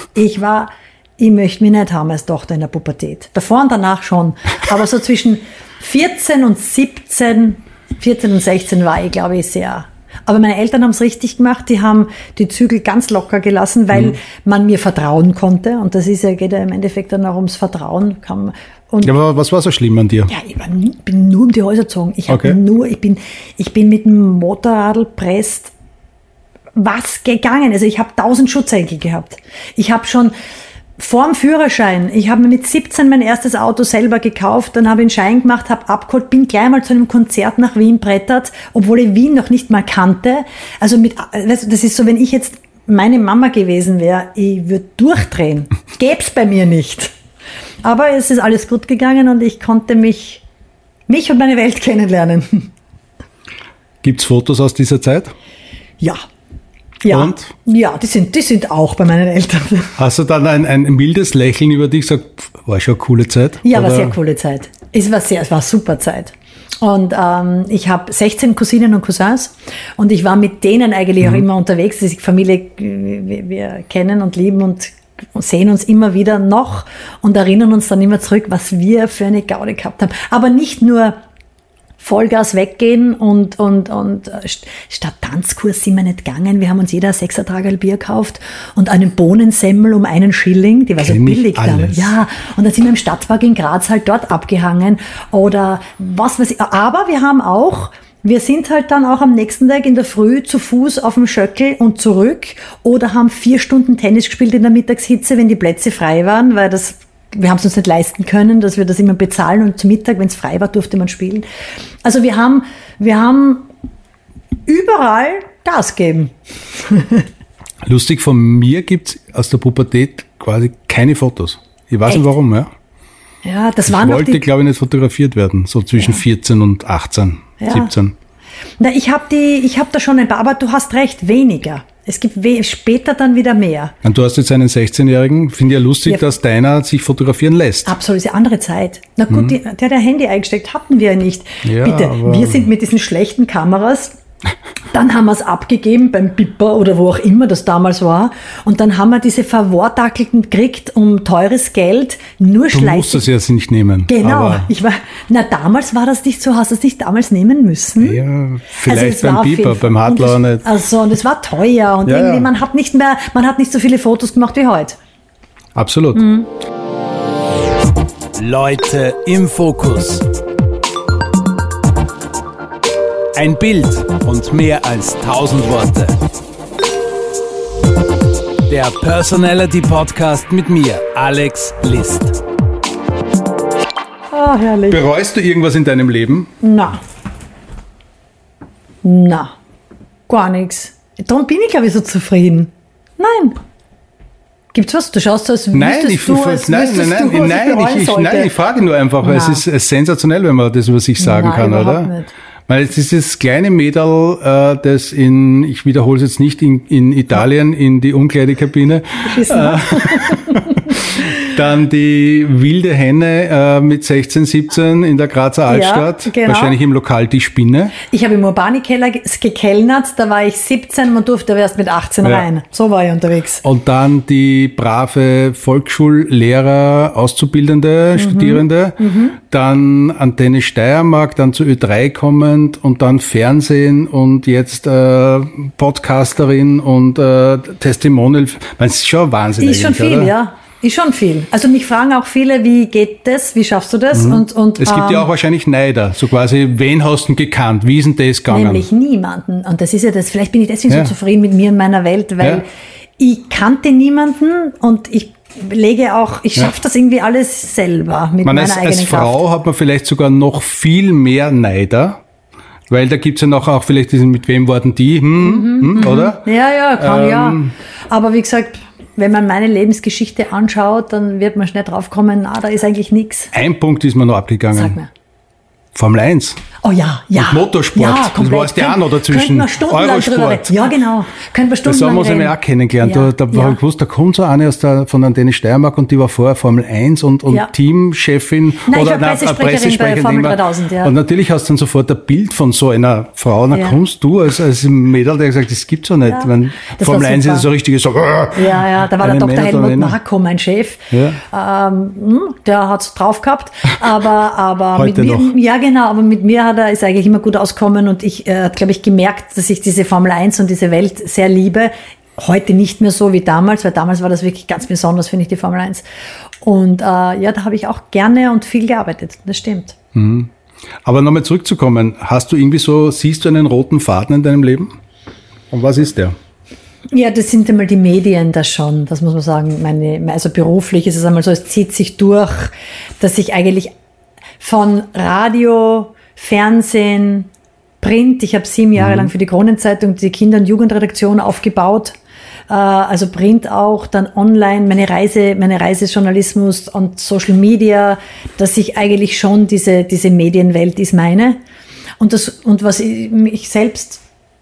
Ich möchte mich nicht haben als Tochter in der Pubertät. Davor und danach schon. Aber so zwischen 14 und 16 war ich, glaube ich, sehr. Aber meine Eltern haben es richtig gemacht. Die haben die Zügel ganz locker gelassen, weil man mir vertrauen konnte. Und das geht ja im Endeffekt dann auch ums Vertrauen. Aber was war so schlimm an dir? Ja, ich bin nur um die Häuser gezogen. Ich bin mit dem Motorradl presst was gegangen. Also ich habe 1000 Schutzengel gehabt. Ich habe schon vorm Führerschein, ich habe mir mit 17 mein erstes Auto selber gekauft, dann habe ich einen Schein gemacht, habe abgeholt, bin gleich mal zu einem Konzert nach Wien brettert, obwohl ich Wien noch nicht mal kannte. Also das ist so, wenn ich jetzt meine Mama gewesen wäre, ich würde durchdrehen. Gäb's bei mir nicht. Aber es ist alles gut gegangen und ich konnte mich und meine Welt kennenlernen. Gibt's Fotos aus dieser Zeit? Ja. Ja, und? Ja, die sind auch bei meinen Eltern. Hast du dann ein mildes Lächeln über dich gesagt, war schon eine coole Zeit? Ja, war sehr coole Zeit. Es war eine super Zeit. Und ich habe 16 Cousinen und Cousins und ich war mit denen eigentlich auch immer unterwegs. Die Familie, wir kennen und lieben und sehen uns immer wieder noch und erinnern uns dann immer zurück, was wir für eine Gaude gehabt haben. Aber nicht nur Vollgas weggehen und statt Tanzkurs sind wir nicht gegangen. Wir haben uns jeder 6er Bier gekauft und einen Bohnensemmel um 1 Schilling. Die war so billig damals. Ja, und dann sind wir im Stadtpark in Graz halt dort abgehangen oder was weiß ich. Aber wir sind halt dann auch am nächsten Tag in der Früh zu Fuß auf dem Schöckel und zurück oder haben 4 Stunden Tennis gespielt in der Mittagshitze, wenn die Plätze frei waren, weil wir haben es uns nicht leisten können, dass wir das immer bezahlen und zum Mittag, wenn es frei war, durfte man spielen. Also wir haben überall Gas gegeben. Lustig, von mir gibt es aus der Pubertät quasi keine Fotos. Ich weiß Echt? nicht warum, ja. Ja, das Ich waren noch wollte, die... glaube ich, nicht fotografiert werden, so zwischen 14 und 18, Ja. 17. Na, ich hab da schon ein paar, aber du hast recht, weniger. Es gibt später dann wieder mehr. Und du hast jetzt einen 16-Jährigen, finde ich ja lustig, Ja. dass deiner sich fotografieren lässt. Absolut, ist eine andere Zeit. Na gut, der hat ein Handy eingesteckt, hatten wir ja nicht. Ja, Bitte, aber- wir sind mit diesen schlechten Kameras, dann haben wir es abgegeben beim Bipper oder wo auch immer das damals war. Und dann haben wir diese Verwortackelten gekriegt um teures Geld, nur Du musst es schleichend. ja nicht nehmen. Genau, Aber, damals war das nicht so, hast du es nicht damals nehmen müssen? ja, vielleicht Also es beim war Piper, viel- beim Hartler und nicht. Also, und es war teuer und Ja, irgendwie, ja. man hat nicht so viele Fotos gemacht wie heute. Absolut. Leute im Fokus. Ein Bild und mehr als 1000 Worte. Der Personality Podcast mit mir, Alex List. Ah, herrlich. Bereust du irgendwas in deinem Leben? Na, gar nichts. Darum bin ich, glaube ich, so zufrieden. Nein. Gibt's was? Du schaust so, als Nein, wüsstest du, als wüsstest du, was bereuen sollte. ich frage nur einfach, weil es Na. ist sensationell, wenn man das über sich sagen Nein, kann, überhaupt oder? nicht. Weil es ist das kleine Mädel, das ich wiederhole es jetzt nicht, in Italien in die Umkleidekabine, dann die wilde Henne mit 16, 17 in der Grazer Altstadt, genau. wahrscheinlich im Lokal Die Spinne. Ich habe im Urbani-Keller gekellnert, da war ich 17, man durfte aber erst mit 18 Ja. rein. So war ich unterwegs. Und dann die brave Volksschullehrer, Auszubildende, Studierende, dann Antenne Steiermark, dann zu Ö3 kommend und dann Fernsehen und jetzt Podcasterin und Testimonial. Das ist schon Wahnsinn Ist schon eigentlich, viel, oder? ja. Ist schon viel. Also mich fragen auch viele, wie geht das? Wie schaffst du das? Und, Es gibt ja auch wahrscheinlich Neider, so quasi, wen hast du denn gekannt? Wie ist denn das gegangen? nämlich niemanden. Und das ist ja das, vielleicht bin ich deswegen Ja. so zufrieden mit mir und meiner Welt, weil Ja. ich kannte niemanden und ich schaffe das irgendwie alles selber mit meiner eigenen als Kraft. Frau hat man vielleicht sogar noch viel mehr Neider, weil da gibt's ja noch auch vielleicht diesen, mit wem warten die, oder? Ja, kann ja. Aber wie gesagt, wenn man meine Lebensgeschichte anschaut, dann wird man schnell draufkommen, da ist eigentlich nichts. Ein Punkt ist mir noch abgegangen. Sag mir. Formel 1. Oh ja. Und Motorsport, Ja, das komplett. warst ja auch noch dazwischen. Könnten wir stundenlang Eurosport. drüber reden. Ja, genau. Könnten wir Das stundenlang haben wir uns reden. nämlich auch kennengelernt. Ja, Da ja. habe ich gewusst, da kommt so eine von Antenne Steiermark und die war vorher Formel 1 und Ja. Teamchefin Nein, ich oder war Pressesprecherin bei Formel immer. 3000, ja. Und natürlich hast du dann sofort ein Bild von so einer Frau. Und dann Ja. kommst du als Mädel, der gesagt, das gibt's doch nicht. Ja. Ich meine, Das Formel war 1 super. ist so richtig so. Ja, da war der Eine Dr. Männer- Helmut Männer. Marko, mein Chef. Ja. Der hat's drauf gehabt. Aber Heute mit mir, noch. ja genau, aber mit mir ist er eigentlich immer gut auskommen und ich habe, glaube ich, gemerkt, dass ich diese Formel 1 und diese Welt sehr liebe. Heute nicht mehr so wie damals, weil damals war das wirklich ganz besonders, finde ich, die Formel 1. Und da habe ich auch gerne und viel gearbeitet. Das stimmt. Aber nochmal zurückzukommen, siehst du einen roten Faden in deinem Leben? Und was ist der? Ja, das sind einmal die Medien, das schon, das muss man sagen. Also beruflich ist es einmal so, es zieht sich durch, dass ich eigentlich von Radio, Fernsehen, Print, ich habe 7 Jahre lang für die Kronenzeitung die Kinder- und Jugendredaktion aufgebaut, also Print auch, dann online, meine Reisejournalismus und Social Media, dass ich eigentlich schon diese Medienwelt ist meine. Und was mich selbst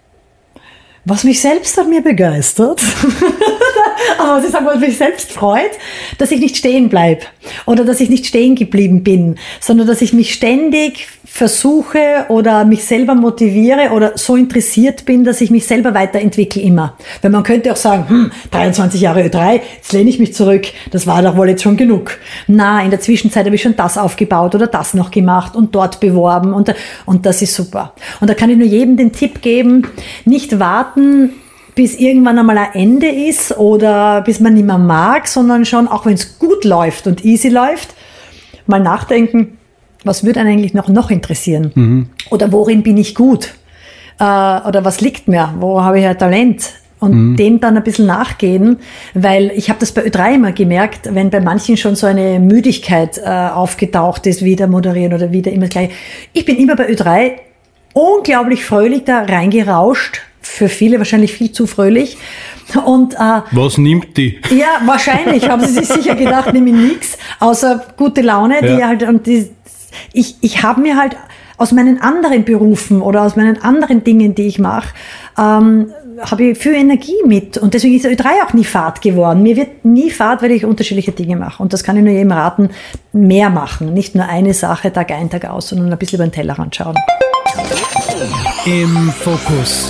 an mir begeistert, aber was ich sage, was mich selbst freut, dass ich nicht stehen bleibe oder dass ich nicht stehen geblieben bin, sondern dass ich mich ständig versuche oder mich selber motiviere oder so interessiert bin, dass ich mich selber weiterentwickle immer. Weil man könnte auch sagen, 23 Jahre Ö3, jetzt lehne ich mich zurück, das war doch wohl jetzt schon genug. Na, in der Zwischenzeit habe ich schon das aufgebaut oder das noch gemacht und dort beworben und das ist super. Und da kann ich nur jedem den Tipp geben, nicht warten, bis irgendwann einmal ein Ende ist oder bis man nicht mehr mag, sondern schon, auch wenn es gut läuft und easy läuft, mal nachdenken, was würde einen eigentlich noch interessieren? Oder worin bin ich gut? Oder was liegt mir? Wo habe ich ein Talent? Und dem dann ein bisschen nachgehen, weil ich habe das bei Ö3 immer gemerkt, wenn bei manchen schon so eine Müdigkeit aufgetaucht ist, wieder moderieren oder wieder immer gleich. Ich bin immer bei Ö3 unglaublich fröhlich da reingerauscht, für viele wahrscheinlich viel zu fröhlich. Und, was nimmt die? Ja, wahrscheinlich haben sie sich sicher gedacht, nehme ich nichts, außer gute Laune, die halt, und ich habe mir halt aus meinen anderen Berufen oder aus meinen anderen Dingen, die ich mache, habe ich viel Energie mit. Und deswegen ist Ö3 auch nie fad geworden. Mir wird nie fad, weil ich unterschiedliche Dinge mache. Und das kann ich nur jedem raten, mehr machen. Nicht nur eine Sache, Tag ein, Tag aus, sondern ein bisschen über den Tellerrand schauen. Im Fokus.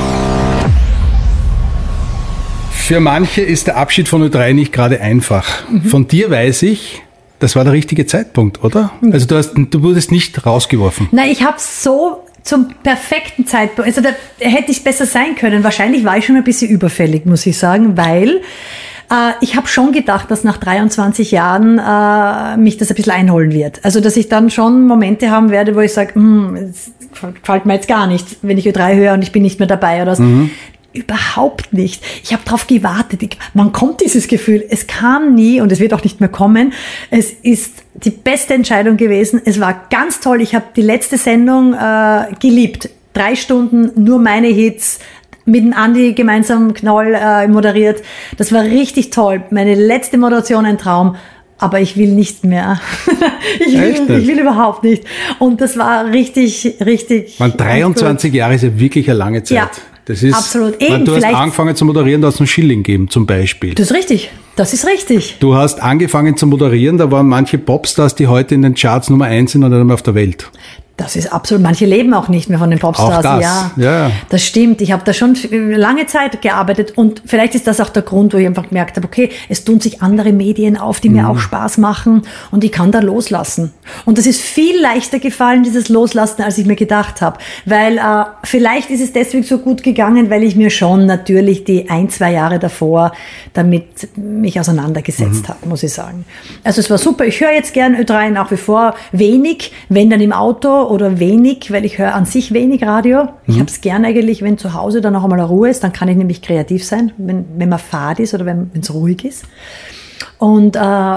Für manche ist der Abschied von Ö3 nicht gerade einfach. Von dir weiß ich, das war der richtige Zeitpunkt, oder? Also du wurdest nicht rausgeworfen. Nein, ich habe so zum perfekten Zeitpunkt, also da hätte ich besser sein können. Wahrscheinlich war ich schon ein bisschen überfällig, muss ich sagen, weil ich habe schon gedacht, dass nach 23 Jahren mich das ein bisschen einholen wird. Also dass ich dann schon Momente haben werde, wo ich sage, es gefällt mir jetzt gar nicht, wenn ich Ö3 höre und ich bin nicht mehr dabei oder so. Überhaupt nicht. Ich habe darauf gewartet. Wann kommt dieses Gefühl? Es kam nie und es wird auch nicht mehr kommen. Es ist die beste Entscheidung gewesen. Es war ganz toll. Ich habe die letzte Sendung geliebt. 3 Stunden, nur meine Hits, mit dem Andi gemeinsam Knoll moderiert. Das war richtig toll. Meine letzte Moderation, ein Traum. Aber ich will nicht mehr. Ich will überhaupt nicht. Und das war richtig, richtig. 23 Jahre ist ja wirklich eine lange Zeit. Ja. Das ist, absolut. Du hast angefangen zu moderieren, da hast du einen Schilling gegeben, zum Beispiel. Das ist richtig. Das ist richtig. Du hast angefangen zu moderieren, da waren manche Popstars, die heute in den Charts Nummer 1 sind und nicht mehr auf der Welt. Das ist absolut, manche leben auch nicht mehr von den Popstars. Auch das. Ja. Das stimmt. Ich habe da schon lange Zeit gearbeitet und vielleicht ist das auch der Grund, wo ich einfach gemerkt habe, okay, es tun sich andere Medien auf, die mir auch Spaß machen und ich kann da loslassen. Und das ist viel leichter gefallen, dieses Loslassen, als ich mir gedacht habe. Weil vielleicht ist es deswegen so gut gegangen, weil ich mir schon natürlich die 1-2 Jahre davor damit mich auseinandergesetzt habe, muss ich sagen. Also es war super. Ich höre jetzt gern Ö3 nach wie vor wenig, wenn dann im Auto oder wenig, weil ich höre an sich wenig Radio. Ich habe es gern eigentlich, wenn zu Hause dann auch einmal eine Ruhe ist, dann kann ich nämlich kreativ sein, wenn man fad ist oder wenn es ruhig ist. Und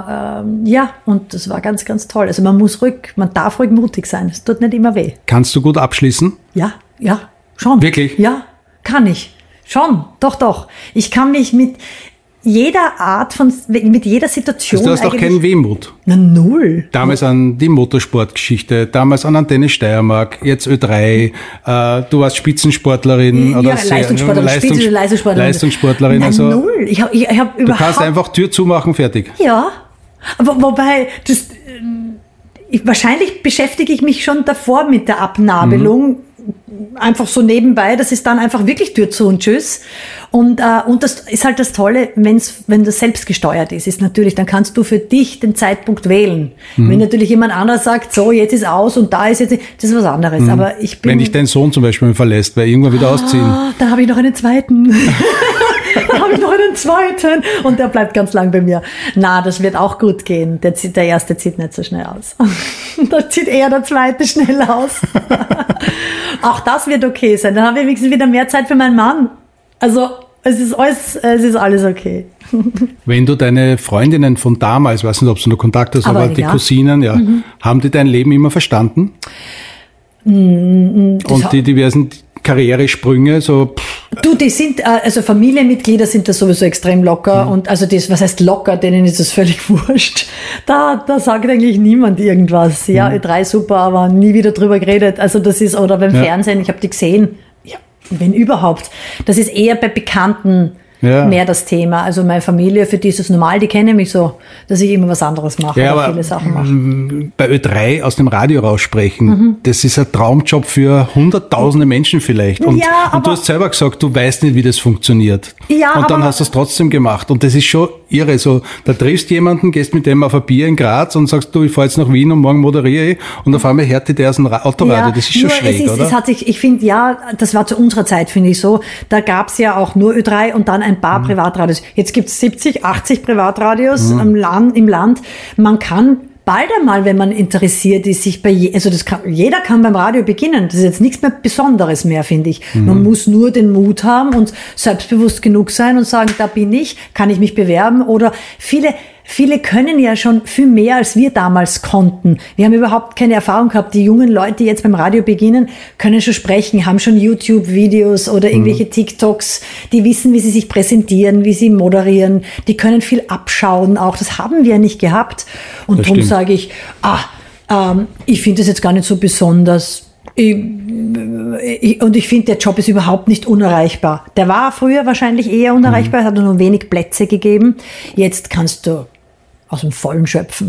und das war ganz, ganz toll. Also man darf ruhig mutig sein. Es tut nicht immer weh. Kannst du gut abschließen? Ja, schon. Wirklich? Ja, kann ich. Schon, doch. Ich kann mich mit jeder Situation. Also du hast auch keinen Wehmut. Na, null. Damals an die Motorsportgeschichte, damals an Antenne Steiermark, jetzt Ö3, du warst Spitzensportlerin. Ja, oder Leistungssportlerin. Also, null. Ich hab überhaupt. Du kannst einfach Tür zumachen, fertig. Ja, wobei, wahrscheinlich beschäftige ich mich schon davor mit der Abnabelung. Einfach so nebenbei, das ist dann einfach wirklich Tür zu und tschüss. Und das ist halt das Tolle, wenn das selbst gesteuert ist natürlich, dann kannst du für dich den Zeitpunkt wählen. Wenn natürlich jemand anderes sagt, so, jetzt ist aus und da ist jetzt, das ist was anderes. Aber wenn dich dein Sohn zum Beispiel verlässt, weil irgendwann wieder ausziehen. Dann habe ich noch einen zweiten. Und der bleibt ganz lang bei mir. Na, das wird auch gut gehen. Der erste zieht nicht so schnell aus. Da zieht eher der zweite schnell aus. Auch das wird okay sein. Dann haben wir wenigstens wieder mehr Zeit für meinen Mann. Also, es ist alles okay. Wenn du deine Freundinnen von damals, weiß nicht, ob du noch Kontakt hast, aber die Cousinen, haben die dein Leben immer verstanden? Und die diversen Karrieresprünge, so. Die sind, also Familienmitglieder sind da sowieso extrem locker und also was heißt locker, denen ist es völlig wurscht. Da sagt eigentlich niemand irgendwas. Ja, Ö3 super, aber nie wieder drüber geredet. Also das ist, oder beim Fernsehen, ich habe die gesehen, ja, wenn überhaupt. Das ist eher bei Bekannten mehr das Thema. Also meine Familie, für die ist es normal, die kennen mich so, dass ich immer was anderes mache oder viele Sachen mache. Bei Ö3 aus dem Radio raussprechen, das ist ein Traumjob für hunderttausende Menschen vielleicht. Und du hast selber gesagt, du weißt nicht, wie das funktioniert. Ja, und dann hast du es trotzdem gemacht. Und das ist schon irre. So, da triffst jemanden, gehst mit dem auf ein Bier in Graz und sagst, du, ich fahre jetzt nach Wien und morgen moderiere ich. Und auf einmal hört der aus dem Autoradio. Das ist schon schräg, oder? Ich finde, das war zu unserer Zeit, finde ich so. Da gab es ja auch nur Ö3 und dann ein paar Privatradios. Jetzt gibt es 70, 80 Privatradios im Land. Man kann bald einmal, wenn man interessiert ist, jeder kann beim Radio beginnen. Das ist jetzt nichts mehr Besonderes mehr, finde ich. Man muss nur den Mut haben und selbstbewusst genug sein und sagen, da bin ich, kann ich mich bewerben. Oder viele viele können ja schon viel mehr, als wir damals konnten. Wir haben überhaupt keine Erfahrung gehabt. Die jungen Leute, die jetzt beim Radio beginnen, können schon sprechen, haben schon YouTube-Videos oder irgendwelche TikToks. Die wissen, wie sie sich präsentieren, wie sie moderieren. Die können viel abschauen auch. Das haben wir nicht gehabt. Und darum sage ich, ich finde das jetzt gar nicht so besonders. Und ich finde, der Job ist überhaupt nicht unerreichbar. Der war früher wahrscheinlich eher unerreichbar, es hat nur wenig Plätze gegeben. Jetzt kannst du aus dem Vollen schöpfen.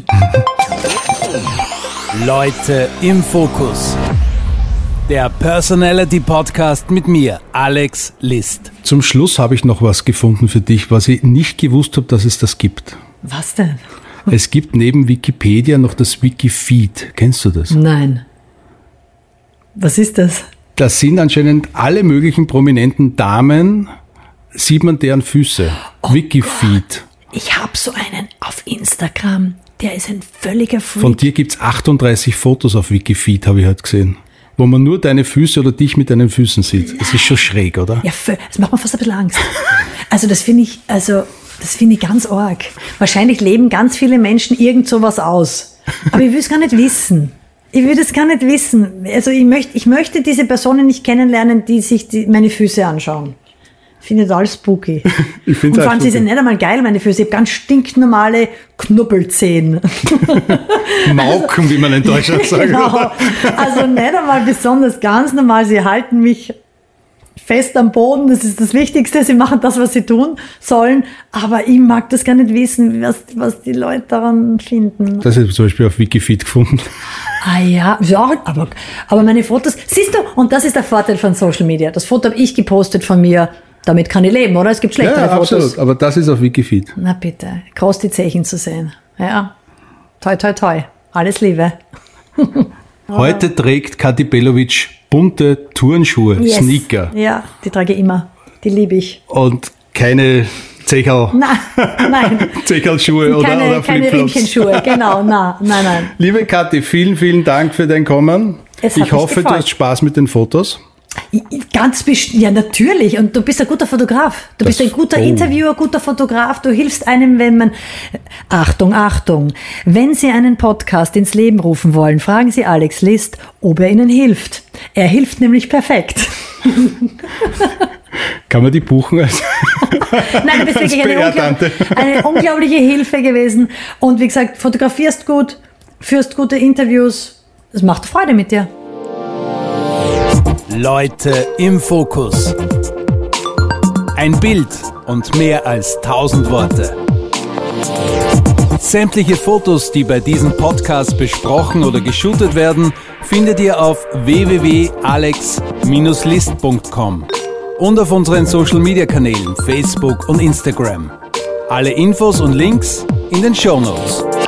Leute im Fokus. Der Personality Podcast mit mir, Alex List. Zum Schluss habe ich noch was gefunden für dich, was ich nicht gewusst habe, dass es das gibt. Was denn? Es gibt neben Wikipedia noch das Wikifeed. Kennst du das? Nein. Was ist das? Das sind anscheinend alle möglichen prominenten Damen, sieht man deren Füße. Wikifeed. Ich habe so einen auf Instagram, der ist ein völliger Freak. Von dir gibt's 38 Fotos auf Wikifeed, habe ich heute gesehen. Wo man nur deine Füße oder dich mit deinen Füßen sieht. Das ist schon schräg, oder? Ja, das macht mir fast ein bisschen Angst. Also das finde ich ganz arg. Wahrscheinlich leben ganz viele Menschen irgend sowas aus. Aber ich will es gar nicht wissen. Ich will das gar nicht wissen. Also ich möchte diese Personen nicht kennenlernen, die sich meine Füße anschauen. Ich finde das alles spooky. Ich finde und vor allem, sie sind nicht einmal geil, meine Füße. Ich habe ganz stinknormale Knubbelzehen. Mauken, wie man in Deutschland sagt. Genau. Also nicht einmal besonders, ganz normal. Sie halten mich fest am Boden, das ist das Wichtigste. Sie machen das, was sie tun sollen. Aber ich mag das gar nicht wissen, was die Leute daran finden. Das habe ich zum Beispiel auf Wikifeed gefunden. Ah ja, aber meine Fotos, siehst du, und das ist der Vorteil von Social Media. Das Foto habe ich gepostet von mir, damit kann ich leben, oder? Es gibt schlechtere Fotos. Ja, absolut, aber das ist auf Wikifeed. Na bitte, groß die Zeichen zu sehen. Ja, toi, toi, toi. Alles Liebe. Heute trägt Kathi Belovic bunte Turnschuhe, yes. Sneaker. Ja, die trage ich immer. Die liebe ich. Und keine Zecherl. Nein. Zecherlschuhe oder Flipflops. Keine Riemchenschuhe, genau. Nein. Liebe Kathi, vielen, vielen Dank für dein Kommen. Ich hoffe, du hast Spaß mit den Fotos. Ganz bestimmt, ja natürlich. Und du bist ein guter Fotograf. Du bist ein guter Interviewer, guter Fotograf. Du hilfst einem, wenn man... Achtung. Wenn Sie einen Podcast ins Leben rufen wollen, fragen Sie Alex List, ob er Ihnen hilft. Er hilft nämlich perfekt. Kann man die buchen? Nein, du bist wirklich eine unglaubliche Hilfe gewesen. Und wie gesagt, fotografierst gut, führst gute Interviews. Es macht Freude mit dir. Leute im Fokus. Ein Bild und mehr als 1000 Worte. Sämtliche Fotos, die bei diesem Podcast besprochen oder geshootet werden, findet ihr auf www.alex-list.com und auf unseren Social-Media-Kanälen Facebook und Instagram. Alle Infos und Links in den Shownotes.